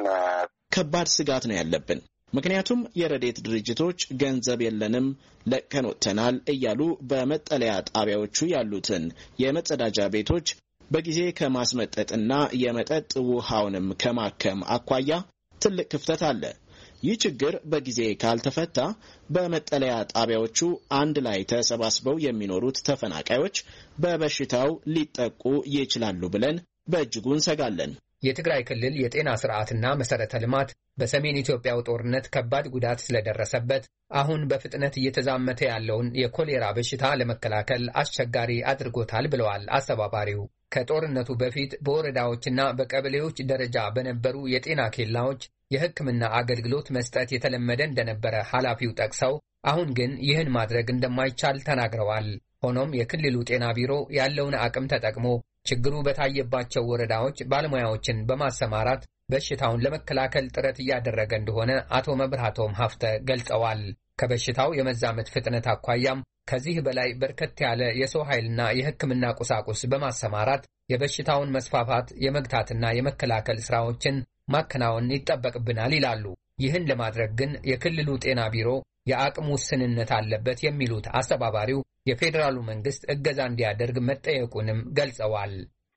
ከባድ ስጋት ነው ያለብን። ምክንያቱም የረዴት ድርጅቶች ገንዘብ የለንም ለቀን ወጥተናል እያሉ በመጠለያ ጣቢያዎቹ ያሉትን የመጸዳጃ ቤቶች በጊዜ ከማስመጠጥና የመጠጥ ውሃውንም ከማከም አኳያ ትልቅ ክፍተት አለ። ይህ ችግር በጊዜ ካልተፈታ በመጠለያ ጣቢያዎቹ አንድ ላይ ተሰባስበው የሚኖሩት ተፈናቃዮች በበሽታው ሊጠቁ ይችላሉ ብለን በእጅጉ እንሰጋለን። የትግራይ ክልል የጤና ስርዓትና መሰረተ ልማት በሰሜን ኢትዮጵያው ጦርነት ከባድ ጉዳት ስለደረሰበት አሁን በፍጥነት እየተዛመተ ያለውን የኮሌራ በሽታ ለመከላከል አስቸጋሪ አድርጎታል ብለዋል አስተባባሪው። ከጦርነቱ በፊት በወረዳዎችና በቀበሌዎች ደረጃ በነበሩ የጤና ኬላዎች የሕክምና አገልግሎት መስጠት የተለመደ እንደነበረ ኃላፊው ጠቅሰው አሁን ግን ይህን ማድረግ እንደማይቻል ተናግረዋል። ሆኖም የክልሉ ጤና ቢሮ ያለውን አቅም ተጠቅሞ ችግሩ በታየባቸው ወረዳዎች ባለሙያዎችን በማሰማራት በሽታውን ለመከላከል ጥረት እያደረገ እንደሆነ አቶ መብራህቶም ሀፍተ ገልጸዋል። ከበሽታው የመዛመት ፍጥነት አኳያም ከዚህ በላይ በርከት ያለ የሰው ኃይልና የሕክምና ቁሳቁስ በማሰማራት የበሽታውን መስፋፋት የመግታትና የመከላከል ስራዎችን ማከናወን ይጠበቅብናል ይላሉ። ይህን ለማድረግ ግን የክልሉ ጤና ቢሮ የአቅም ውስንነት አለበት የሚሉት አስተባባሪው የፌዴራሉ መንግስት እገዛ እንዲያደርግ መጠየቁንም ገልጸዋል።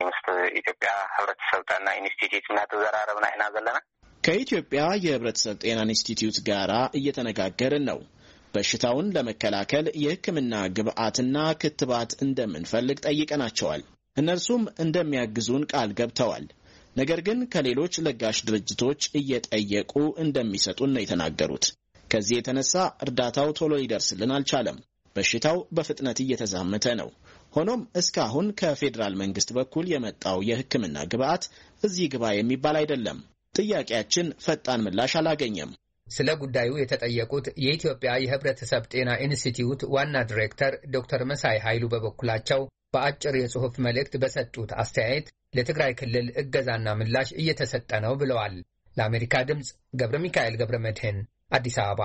ኢትዮጵያ ህብረተሰብ ጤና ኢንስቲትዩት እናተዘራረብና ኢና ዘለና ከኢትዮጵያ የህብረተሰብ ጤና ኢንስቲትዩት ጋራ እየተነጋገርን ነው። በሽታውን ለመከላከል የሕክምና ግብአትና ክትባት እንደምንፈልግ ጠይቀናቸዋል። እነርሱም እንደሚያግዙን ቃል ገብተዋል። ነገር ግን ከሌሎች ለጋሽ ድርጅቶች እየጠየቁ እንደሚሰጡን ነው የተናገሩት። ከዚህ የተነሳ እርዳታው ቶሎ ሊደርስልን አልቻለም። በሽታው በፍጥነት እየተዛመተ ነው። ሆኖም እስካሁን ከፌዴራል መንግስት በኩል የመጣው የሕክምና ግብአት እዚህ ግባ የሚባል አይደለም። ጥያቄያችን ፈጣን ምላሽ አላገኘም። ስለ ጉዳዩ የተጠየቁት የኢትዮጵያ የህብረተሰብ ጤና ኢንስቲትዩት ዋና ዲሬክተር ዶክተር መሳይ ኃይሉ በበኩላቸው በአጭር የጽሑፍ መልእክት በሰጡት አስተያየት ለትግራይ ክልል እገዛና ምላሽ እየተሰጠ ነው ብለዋል። ለአሜሪካ ድምፅ ገብረ ሚካኤል ገብረ መድህን አዲስ አበባ።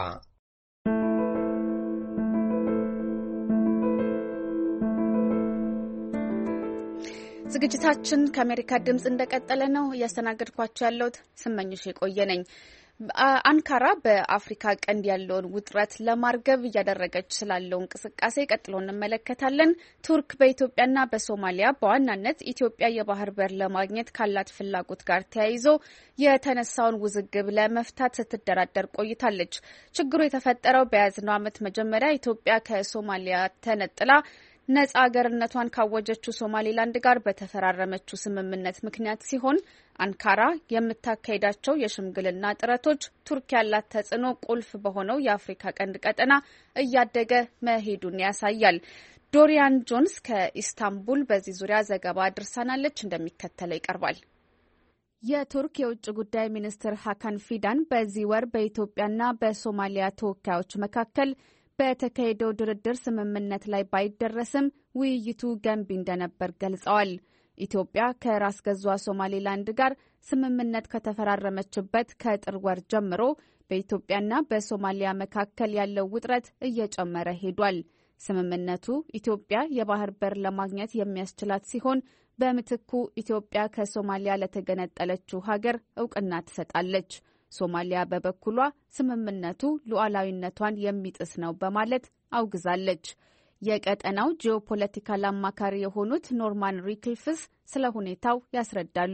ዝግጅታችን ከአሜሪካ ድምፅ እንደቀጠለ ነው። እያስተናገድኳቸው ያለሁት ስመኝሽ የቆየ ነኝ። አንካራ በአፍሪካ ቀንድ ያለውን ውጥረት ለማርገብ እያደረገች ስላለው እንቅስቃሴ ቀጥሎ እንመለከታለን። ቱርክ በኢትዮጵያና በሶማሊያ በዋናነት ኢትዮጵያ የባህር በር ለማግኘት ካላት ፍላጎት ጋር ተያይዞ የተነሳውን ውዝግብ ለመፍታት ስትደራደር ቆይታለች። ችግሩ የተፈጠረው በያዝነው ዓመት መጀመሪያ ኢትዮጵያ ከሶማሊያ ተነጥላ ነጻ ሀገርነቷን ካወጀችው ሶማሌላንድ ጋር በተፈራረመችው ስምምነት ምክንያት ሲሆን አንካራ የምታካሄዳቸው የሽምግልና ጥረቶች ቱርክ ያላት ተጽዕኖ ቁልፍ በሆነው የአፍሪካ ቀንድ ቀጠና እያደገ መሄዱን ያሳያል። ዶሪያን ጆንስ ከኢስታንቡል በዚህ ዙሪያ ዘገባ አድርሳናለች፣ እንደሚከተለው ይቀርባል። የቱርክ የውጭ ጉዳይ ሚኒስትር ሀካን ፊዳን በዚህ ወር በኢትዮጵያና በሶማሊያ ተወካዮች መካከል በተካሄደው ድርድር ስምምነት ላይ ባይደረስም ውይይቱ ገንቢ እንደነበር ገልጸዋል። ኢትዮጵያ ከራስ ገዟ ሶማሌላንድ ጋር ስምምነት ከተፈራረመችበት ከጥር ወር ጀምሮ በኢትዮጵያና በሶማሊያ መካከል ያለው ውጥረት እየጨመረ ሄዷል። ስምምነቱ ኢትዮጵያ የባህር በር ለማግኘት የሚያስችላት ሲሆን በምትኩ ኢትዮጵያ ከሶማሊያ ለተገነጠለችው ሀገር እውቅና ትሰጣለች። ሶማሊያ በበኩሏ ስምምነቱ ሉዓላዊነቷን የሚጥስ ነው በማለት አውግዛለች። የቀጠናው ጂኦፖለቲካል አማካሪ የሆኑት ኖርማን ሪክልፍስ ስለ ሁኔታው ያስረዳሉ።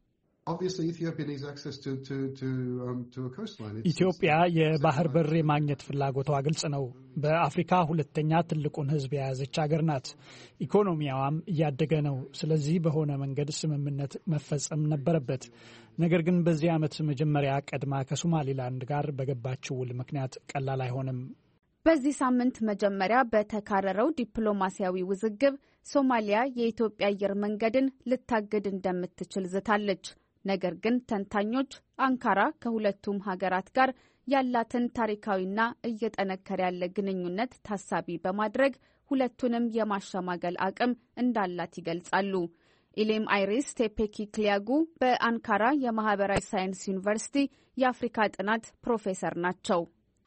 ኢትዮጵያ የባህር በር የማግኘት ፍላጎቷ ግልጽ ነው። በአፍሪካ ሁለተኛ ትልቁን ሕዝብ የያዘች ሀገር ናት። ኢኮኖሚያዋም እያደገ ነው። ስለዚህ በሆነ መንገድ ስምምነት መፈጸም ነበረበት። ነገር ግን በዚህ ዓመት መጀመሪያ ቀድማ ከሶማሊላንድ ጋር በገባችው ውል ምክንያት ቀላል አይሆንም። በዚህ ሳምንት መጀመሪያ በተካረረው ዲፕሎማሲያዊ ውዝግብ ሶማሊያ የኢትዮጵያ አየር መንገድን ልታግድ እንደምትችል ዝታለች። ነገር ግን ተንታኞች አንካራ ከሁለቱም ሀገራት ጋር ያላትን ታሪካዊና እየጠነከረ ያለ ግንኙነት ታሳቢ በማድረግ ሁለቱንም የማሸማገል አቅም እንዳላት ይገልጻሉ። ኢሌም አይሪስ ቴፔኪ ክሊያጉ በአንካራ የማህበራዊ ሳይንስ ዩኒቨርሲቲ የአፍሪካ ጥናት ፕሮፌሰር ናቸው።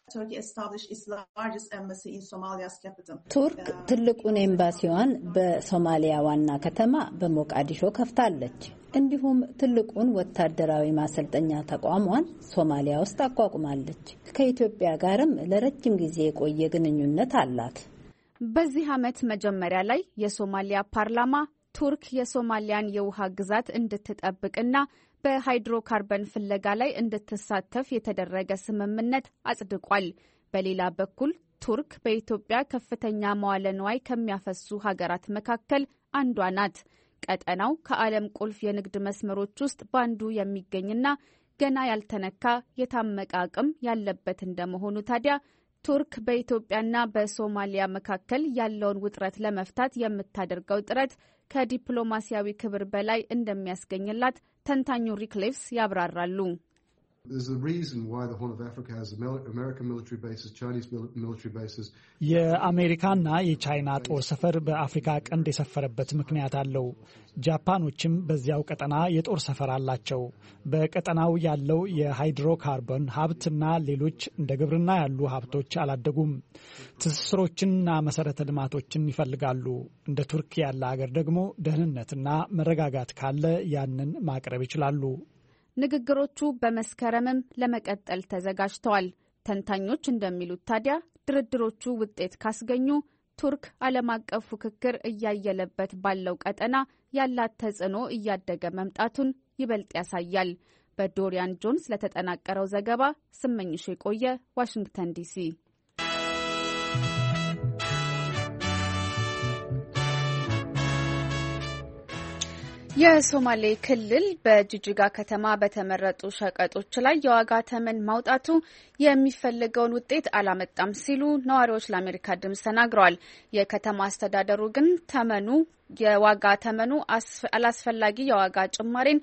ቱርክ ትልቁን ኤምባሲዋን በሶማሊያ ዋና ከተማ በሞቃዲሾ ከፍታለች። እንዲሁም ትልቁን ወታደራዊ ማሰልጠኛ ተቋሟን ሶማሊያ ውስጥ አቋቁማለች። ከኢትዮጵያ ጋርም ለረጅም ጊዜ የቆየ ግንኙነት አላት። በዚህ ዓመት መጀመሪያ ላይ የሶማሊያ ፓርላማ ቱርክ የሶማሊያን የውሃ ግዛት እንድትጠብቅና በሃይድሮካርበን ፍለጋ ላይ እንድትሳተፍ የተደረገ ስምምነት አጽድቋል። በሌላ በኩል ቱርክ በኢትዮጵያ ከፍተኛ መዋለ ንዋይ ከሚያፈሱ ሀገራት መካከል አንዷ ናት። ቀጠናው ከዓለም ቁልፍ የንግድ መስመሮች ውስጥ ባንዱ የሚገኝና ገና ያልተነካ የታመቀ አቅም ያለበት እንደመሆኑ ታዲያ ቱርክ በኢትዮጵያና በሶማሊያ መካከል ያለውን ውጥረት ለመፍታት የምታደርገው ጥረት ከዲፕሎማሲያዊ ክብር በላይ እንደሚያስገኝላት ተንታኙ ሪክሌቭስ ያብራራሉ። የአሜሪካና የቻይና ጦር ሰፈር በአፍሪካ ቀንድ የሰፈረበት ምክንያት አለው። ጃፓኖችም በዚያው ቀጠና የጦር ሰፈር አላቸው። በቀጠናው ያለው የሃይድሮካርቦን ሀብትና ሌሎች እንደ ግብርና ያሉ ሀብቶች አላደጉም። ትስስሮችንና መሰረተ ልማቶችን ይፈልጋሉ። እንደ ቱርክ ያለ ሀገር ደግሞ ደህንነትና መረጋጋት ካለ ያንን ማቅረብ ይችላሉ። ንግግሮቹ በመስከረምም ለመቀጠል ተዘጋጅተዋል። ተንታኞች እንደሚሉት ታዲያ ድርድሮቹ ውጤት ካስገኙ ቱርክ ዓለም አቀፍ ፉክክር እያየለበት ባለው ቀጠና ያላት ተጽዕኖ እያደገ መምጣቱን ይበልጥ ያሳያል። በዶሪያን ጆንስ ለተጠናቀረው ዘገባ ስመኝሽ የቆየ ዋሽንግተን ዲሲ። የሶማሌ ክልል በጂጂጋ ከተማ በተመረጡ ሸቀጦች ላይ የዋጋ ተመን ማውጣቱ የሚፈልገውን ውጤት አላመጣም ሲሉ ነዋሪዎች ለአሜሪካ ድምፅ ተናግረዋል። የከተማ አስተዳደሩ ግን ተመኑ የዋጋ ተመኑ አላስፈላጊ የዋጋ ጭማሪን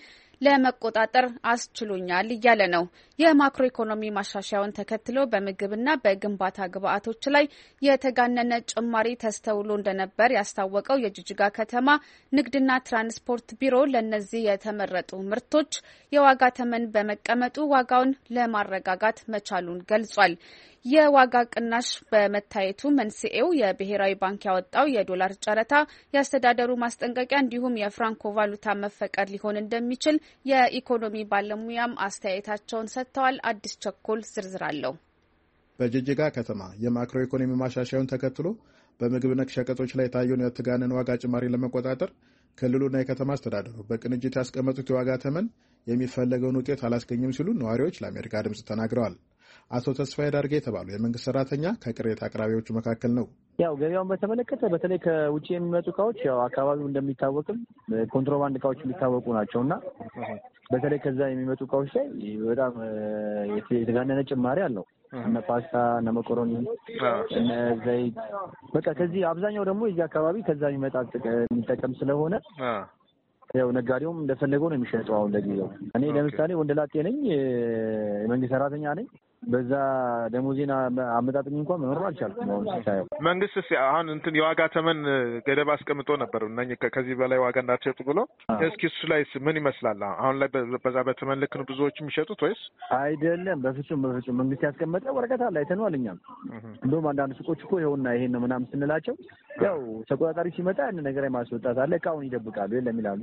ለመቆጣጠር አስችሎኛል እያለ ነው። የማክሮ ኢኮኖሚ ማሻሻያውን ተከትሎ በምግብና በግንባታ ግብዓቶች ላይ የተጋነነ ጭማሪ ተስተውሎ እንደነበር ያስታወቀው የጅጅጋ ከተማ ንግድና ትራንስፖርት ቢሮ ለእነዚህ የተመረጡ ምርቶች የዋጋ ተመን በመቀመጡ ዋጋውን ለማረጋጋት መቻሉን ገልጿል። የዋጋ ቅናሽ በመታየቱ መንስኤው የብሔራዊ ባንክ ያወጣው የዶላር ጨረታ፣ የአስተዳደሩ ማስጠንቀቂያ እንዲሁም የፍራንኮ ቫሉታ መፈቀድ ሊሆን እንደሚችል የኢኮኖሚ ባለሙያም አስተያየታቸውን ሰጥተዋል። አዲስ ቸኮል ዝርዝር አለው። በጅጅጋ ከተማ የማክሮ ኢኮኖሚ ማሻሻያውን ተከትሎ በምግብ ነክ ሸቀጦች ላይ የታየውን የተጋነነ ዋጋ ጭማሪ ለመቆጣጠር ክልሉና የከተማ አስተዳደሩ በቅንጅት ያስቀመጡት የዋጋ ተመን የሚፈለገውን ውጤት አላስገኝም ሲሉ ነዋሪዎች ለአሜሪካ ድምጽ ተናግረዋል። አቶ ተስፋዬ ዳርጌ የተባሉ የመንግስት ሰራተኛ ከቅሬታ አቅራቢዎቹ መካከል ነው። ያው ገበያውን በተመለከተ በተለይ ከውጭ የሚመጡ እቃዎች ያው አካባቢው እንደሚታወቅም ኮንትሮባንድ እቃዎች የሚታወቁ ናቸውና በተለይ ከዛ የሚመጡ እቃዎች ላይ በጣም የተጋነነ ጭማሪ አለው። እነ ፓስታ፣ እነ መኮሮኒ፣ እነ ዘይት በቃ ከዚህ አብዛኛው ደግሞ የዚህ አካባቢ ከዛ የሚመጣ የሚጠቀም ስለሆነ ያው ነጋዴውም እንደፈለገው ነው የሚሸጠው። አሁን ለጊዜው እኔ ለምሳሌ ወንደላጤ ነኝ፣ የመንግስት ሰራተኛ ነኝ። በዛ ደሞዜና አመጣጥኝ እንኳን መኖር አልቻልኩም። አሁን ሲታየው መንግስት አሁን እንትን የዋጋ ተመን ገደብ አስቀምጦ ነበር እና ከዚህ በላይ ዋጋ እንዳትሸጡ ብሎ እስኪ እሱ ላይ ምን ይመስላል? አሁን ላይ በዛ በተመን ልክ ነው ብዙዎች የሚሸጡት ወይስ አይደለም? በፍጹም በፍጹም መንግስት ያስቀመጠ ወረቀት አለ፣ አይተነዋል። እኛም እንደውም አንዳንድ ሱቆች እኮ ይኸውና ይሄን ነው ምናምን ስንላቸው ያው ተቆጣጣሪ ሲመጣ ያን ነገር ላይ ማስወጣት አለ፣ እቃውን ይደብቃሉ የለም ይላሉ።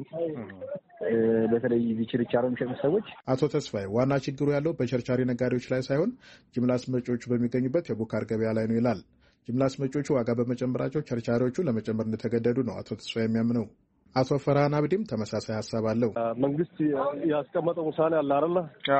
በተለይ ቢችርቻሮ የሚሸጡ ሰዎች። አቶ ተስፋዬ ዋና ችግሩ ያለው በቸርቻሪ ነጋዴዎች ላይ ሳይሆን ጅምላ አስመጪዎቹ በሚገኙበት የቡካር ገበያ ላይ ነው ይላል። ጅምላ አስመጪዎቹ ዋጋ በመጨመራቸው ቸርቻሪዎቹ ለመጨመር እንደተገደዱ ነው አቶ ተስፋዬ የሚያምነው። አቶ ፈርሃን አብዲም ተመሳሳይ ሀሳብ አለው። መንግስት ያስቀመጠው ውሳኔ አለ አይደለ?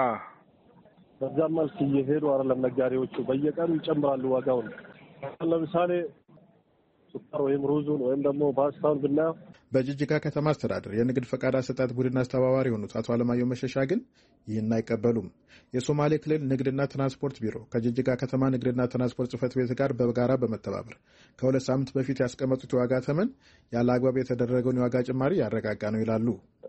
በዛ መልክ እየሄዱ አይደለም ነጋዴዎቹ፣ በየቀኑ ይጨምራሉ ዋጋውን። ለምሳሌ ሱካር ወይም ሩዙን ወይም ደግሞ ፓስታውን ብናየው በጅጅጋ ከተማ አስተዳደር የንግድ ፈቃድ አሰጣጥ ቡድን አስተባባሪ የሆኑት አቶ አለማየሁ መሸሻ ግን ይህን አይቀበሉም። የሶማሌ ክልል ንግድና ትራንስፖርት ቢሮ ከጅጅጋ ከተማ ንግድና ትራንስፖርት ጽሕፈት ቤት ጋር በጋራ በመተባበር ከሁለት ሳምንት በፊት ያስቀመጡት የዋጋ ተመን ያለ አግባብ የተደረገውን የዋጋ ጭማሪ ያረጋጋ ነው ይላሉ።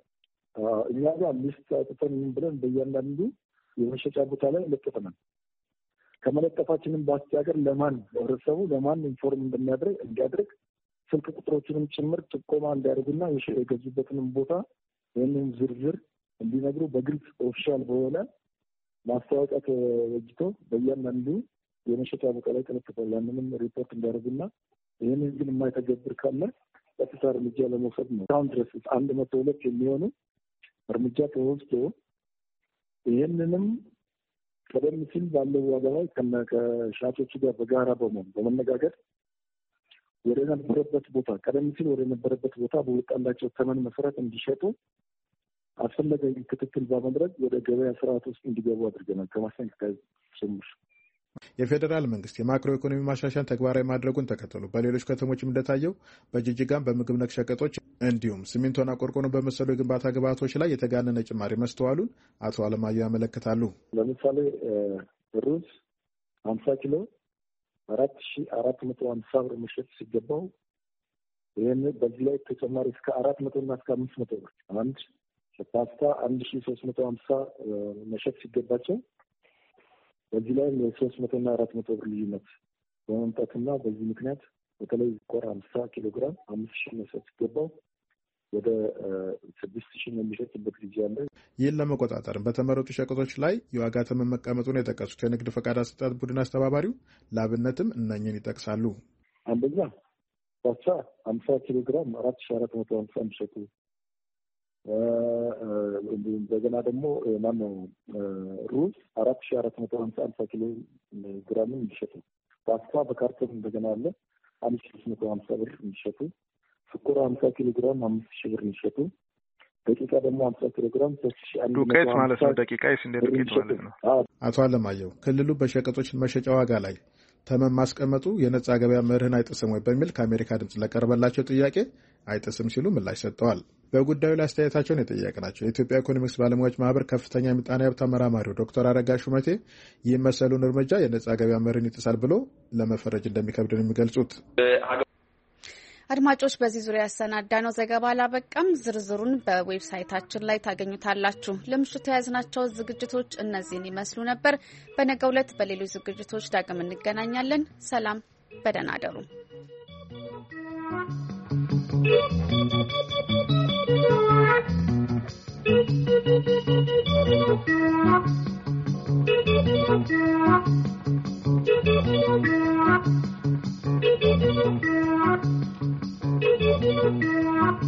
እኛ ጋር ሊስት አውጥተን ብለን በእያንዳንዱ የመሸጫ ቦታ ላይ ለጥፈናል። ከመለጠፋችንም ባሻገር ለማን ህብረተሰቡ ለማን ኢንፎርም እንደሚያደርግ እንዲያደርግ ስልክ ቁጥሮችንም ጭምር ጥቆማ እንዲያደርጉና የገዙበትንም ቦታ ይህንን ዝርዝር እንዲነግሩ በግልጽ ኦፊሻል በሆነ ማስታወቂያ ተወጅቶ በእያንዳንዱ የመሸጫ ቦታ ላይ ተለጥፏል። ያንንም ሪፖርት እንዲያደርጉና ይህንን ግን የማይተገብር ካለ ቀጥታ እርምጃ ለመውሰድ ነው። አሁን ድረስ አንድ መቶ ሁለት የሚሆኑ እርምጃ ተወስዶ ይህንንም ቀደም ሲል ባለው ዋጋ ላይ ከሻጮቹ ጋር በጋራ በመሆን በመነጋገር ወደ ነበረበት ቦታ ቀደም ሲል ወደ ነበረበት ቦታ በወጣላቸው ተመን መሰረት እንዲሸጡ አስፈላጊ ክትትል በማድረግ ወደ ገበያ ስርዓት ውስጥ እንዲገቡ አድርገናል። ከማስጠንቀቂያ ጭምር የፌዴራል መንግስት የማክሮ ኢኮኖሚ ማሻሻያን ተግባራዊ ማድረጉን ተከትሎ በሌሎች ከተሞችም እንደታየው በጅጅጋም በምግብ ነክ ሸቀጦች እንዲሁም ሲሚንቶና ቆርቆሮ በመሰሉ የግንባታ ግብዓቶች ላይ የተጋነነ ጭማሪ መስተዋሉን አቶ አለማየሁ ያመለክታሉ። ለምሳሌ ሩዝ ሀምሳ ኪሎ አራት ሺ አራት መቶ ሀምሳ ብር መሸጥ ሲገባው ይህን በዚህ ላይ ተጨማሪ እስከ አራት መቶ እና እስከ አምስት መቶ ብር አንድ ፓስታ አንድ ሺ ሶስት መቶ ሀምሳ መሸጥ ሲገባቸው በዚህ ላይ የሶስት መቶ እና አራት መቶ ብር ልዩነት በመምጣትና በዚህ ምክንያት በተለይ ቆር ሀምሳ ኪሎ ግራም አምስት ሺህ መሸጥ ሲገባው ወደ ስድስት ሺህ የሚሸጥበት ጊዜ አለ። ይህን ለመቆጣጠር በተመረጡ ሸቀጦች ላይ የዋጋ ተመን መቀመጡን የጠቀሱት የንግድ ፈቃድ አሰጣጥ ቡድን አስተባባሪው ለአብነትም እነኝን ይጠቅሳሉ። አንደኛ ፓስታ ሀምሳ ኪሎ ግራም አራት ሺህ አራት መቶ ሀምሳ የሚሸጡ እንደገና ደግሞ ማነው ሩዝ አራት ሺህ አራት መቶ ሀምሳ ሀምሳ ኪሎ ግራም እንዲሸጡ፣ ፓስታ በካርቶን እንደገና አለ አንድ ሺህ ሶስት መቶ ሀምሳ ብር እንዲሸጡ፣ ስኳር ሀምሳ ኪሎ ግራም አምስት ሺህ ብር እንዲሸጡ፣ ደቂቃ ደግሞ ሀምሳ ኪሎ ግራም ሶስት ሺህ አንድ መቶ ዱቄት ማለት ነው። ደቂቃ የስንዴ ዱቄት ማለት ነው። አቶ አለማየሁ ክልሉ በሸቀጦች መሸጫ ዋጋ ላይ ተመን ማስቀመጡ የነጻ ገበያ መርህን አይጥስም ወይ በሚል ከአሜሪካ ድምጽ ለቀረበላቸው ጥያቄ አይጥስም ሲሉ ምላሽ ሰጥተዋል። በጉዳዩ ላይ አስተያየታቸውን የጠየቅናቸው የኢትዮጵያ ኢኮኖሚክስ ባለሙያዎች ማህበር ከፍተኛ ምጣኔ ሀብት ተመራማሪው ዶክተር አረጋ ሹመቴ ይህ መሰሉን እርምጃ የነጻ ገበያ መርህን ይጥሳል ብሎ ለመፈረጅ እንደሚከብድ ነው የሚገልጹት። አድማጮች በዚህ ዙሪያ ያሰናዳነው ዘገባ አላበቃም። ዝርዝሩን በዌብሳይታችን ላይ ታገኙታላችሁ። ለምሽቱ የያዝናቸው ዝግጅቶች እነዚህን ይመስሉ ነበር። በነገው ዕለት በሌሎች ዝግጅቶች ዳግም እንገናኛለን። ሰላም፣ በደህና አደሩ።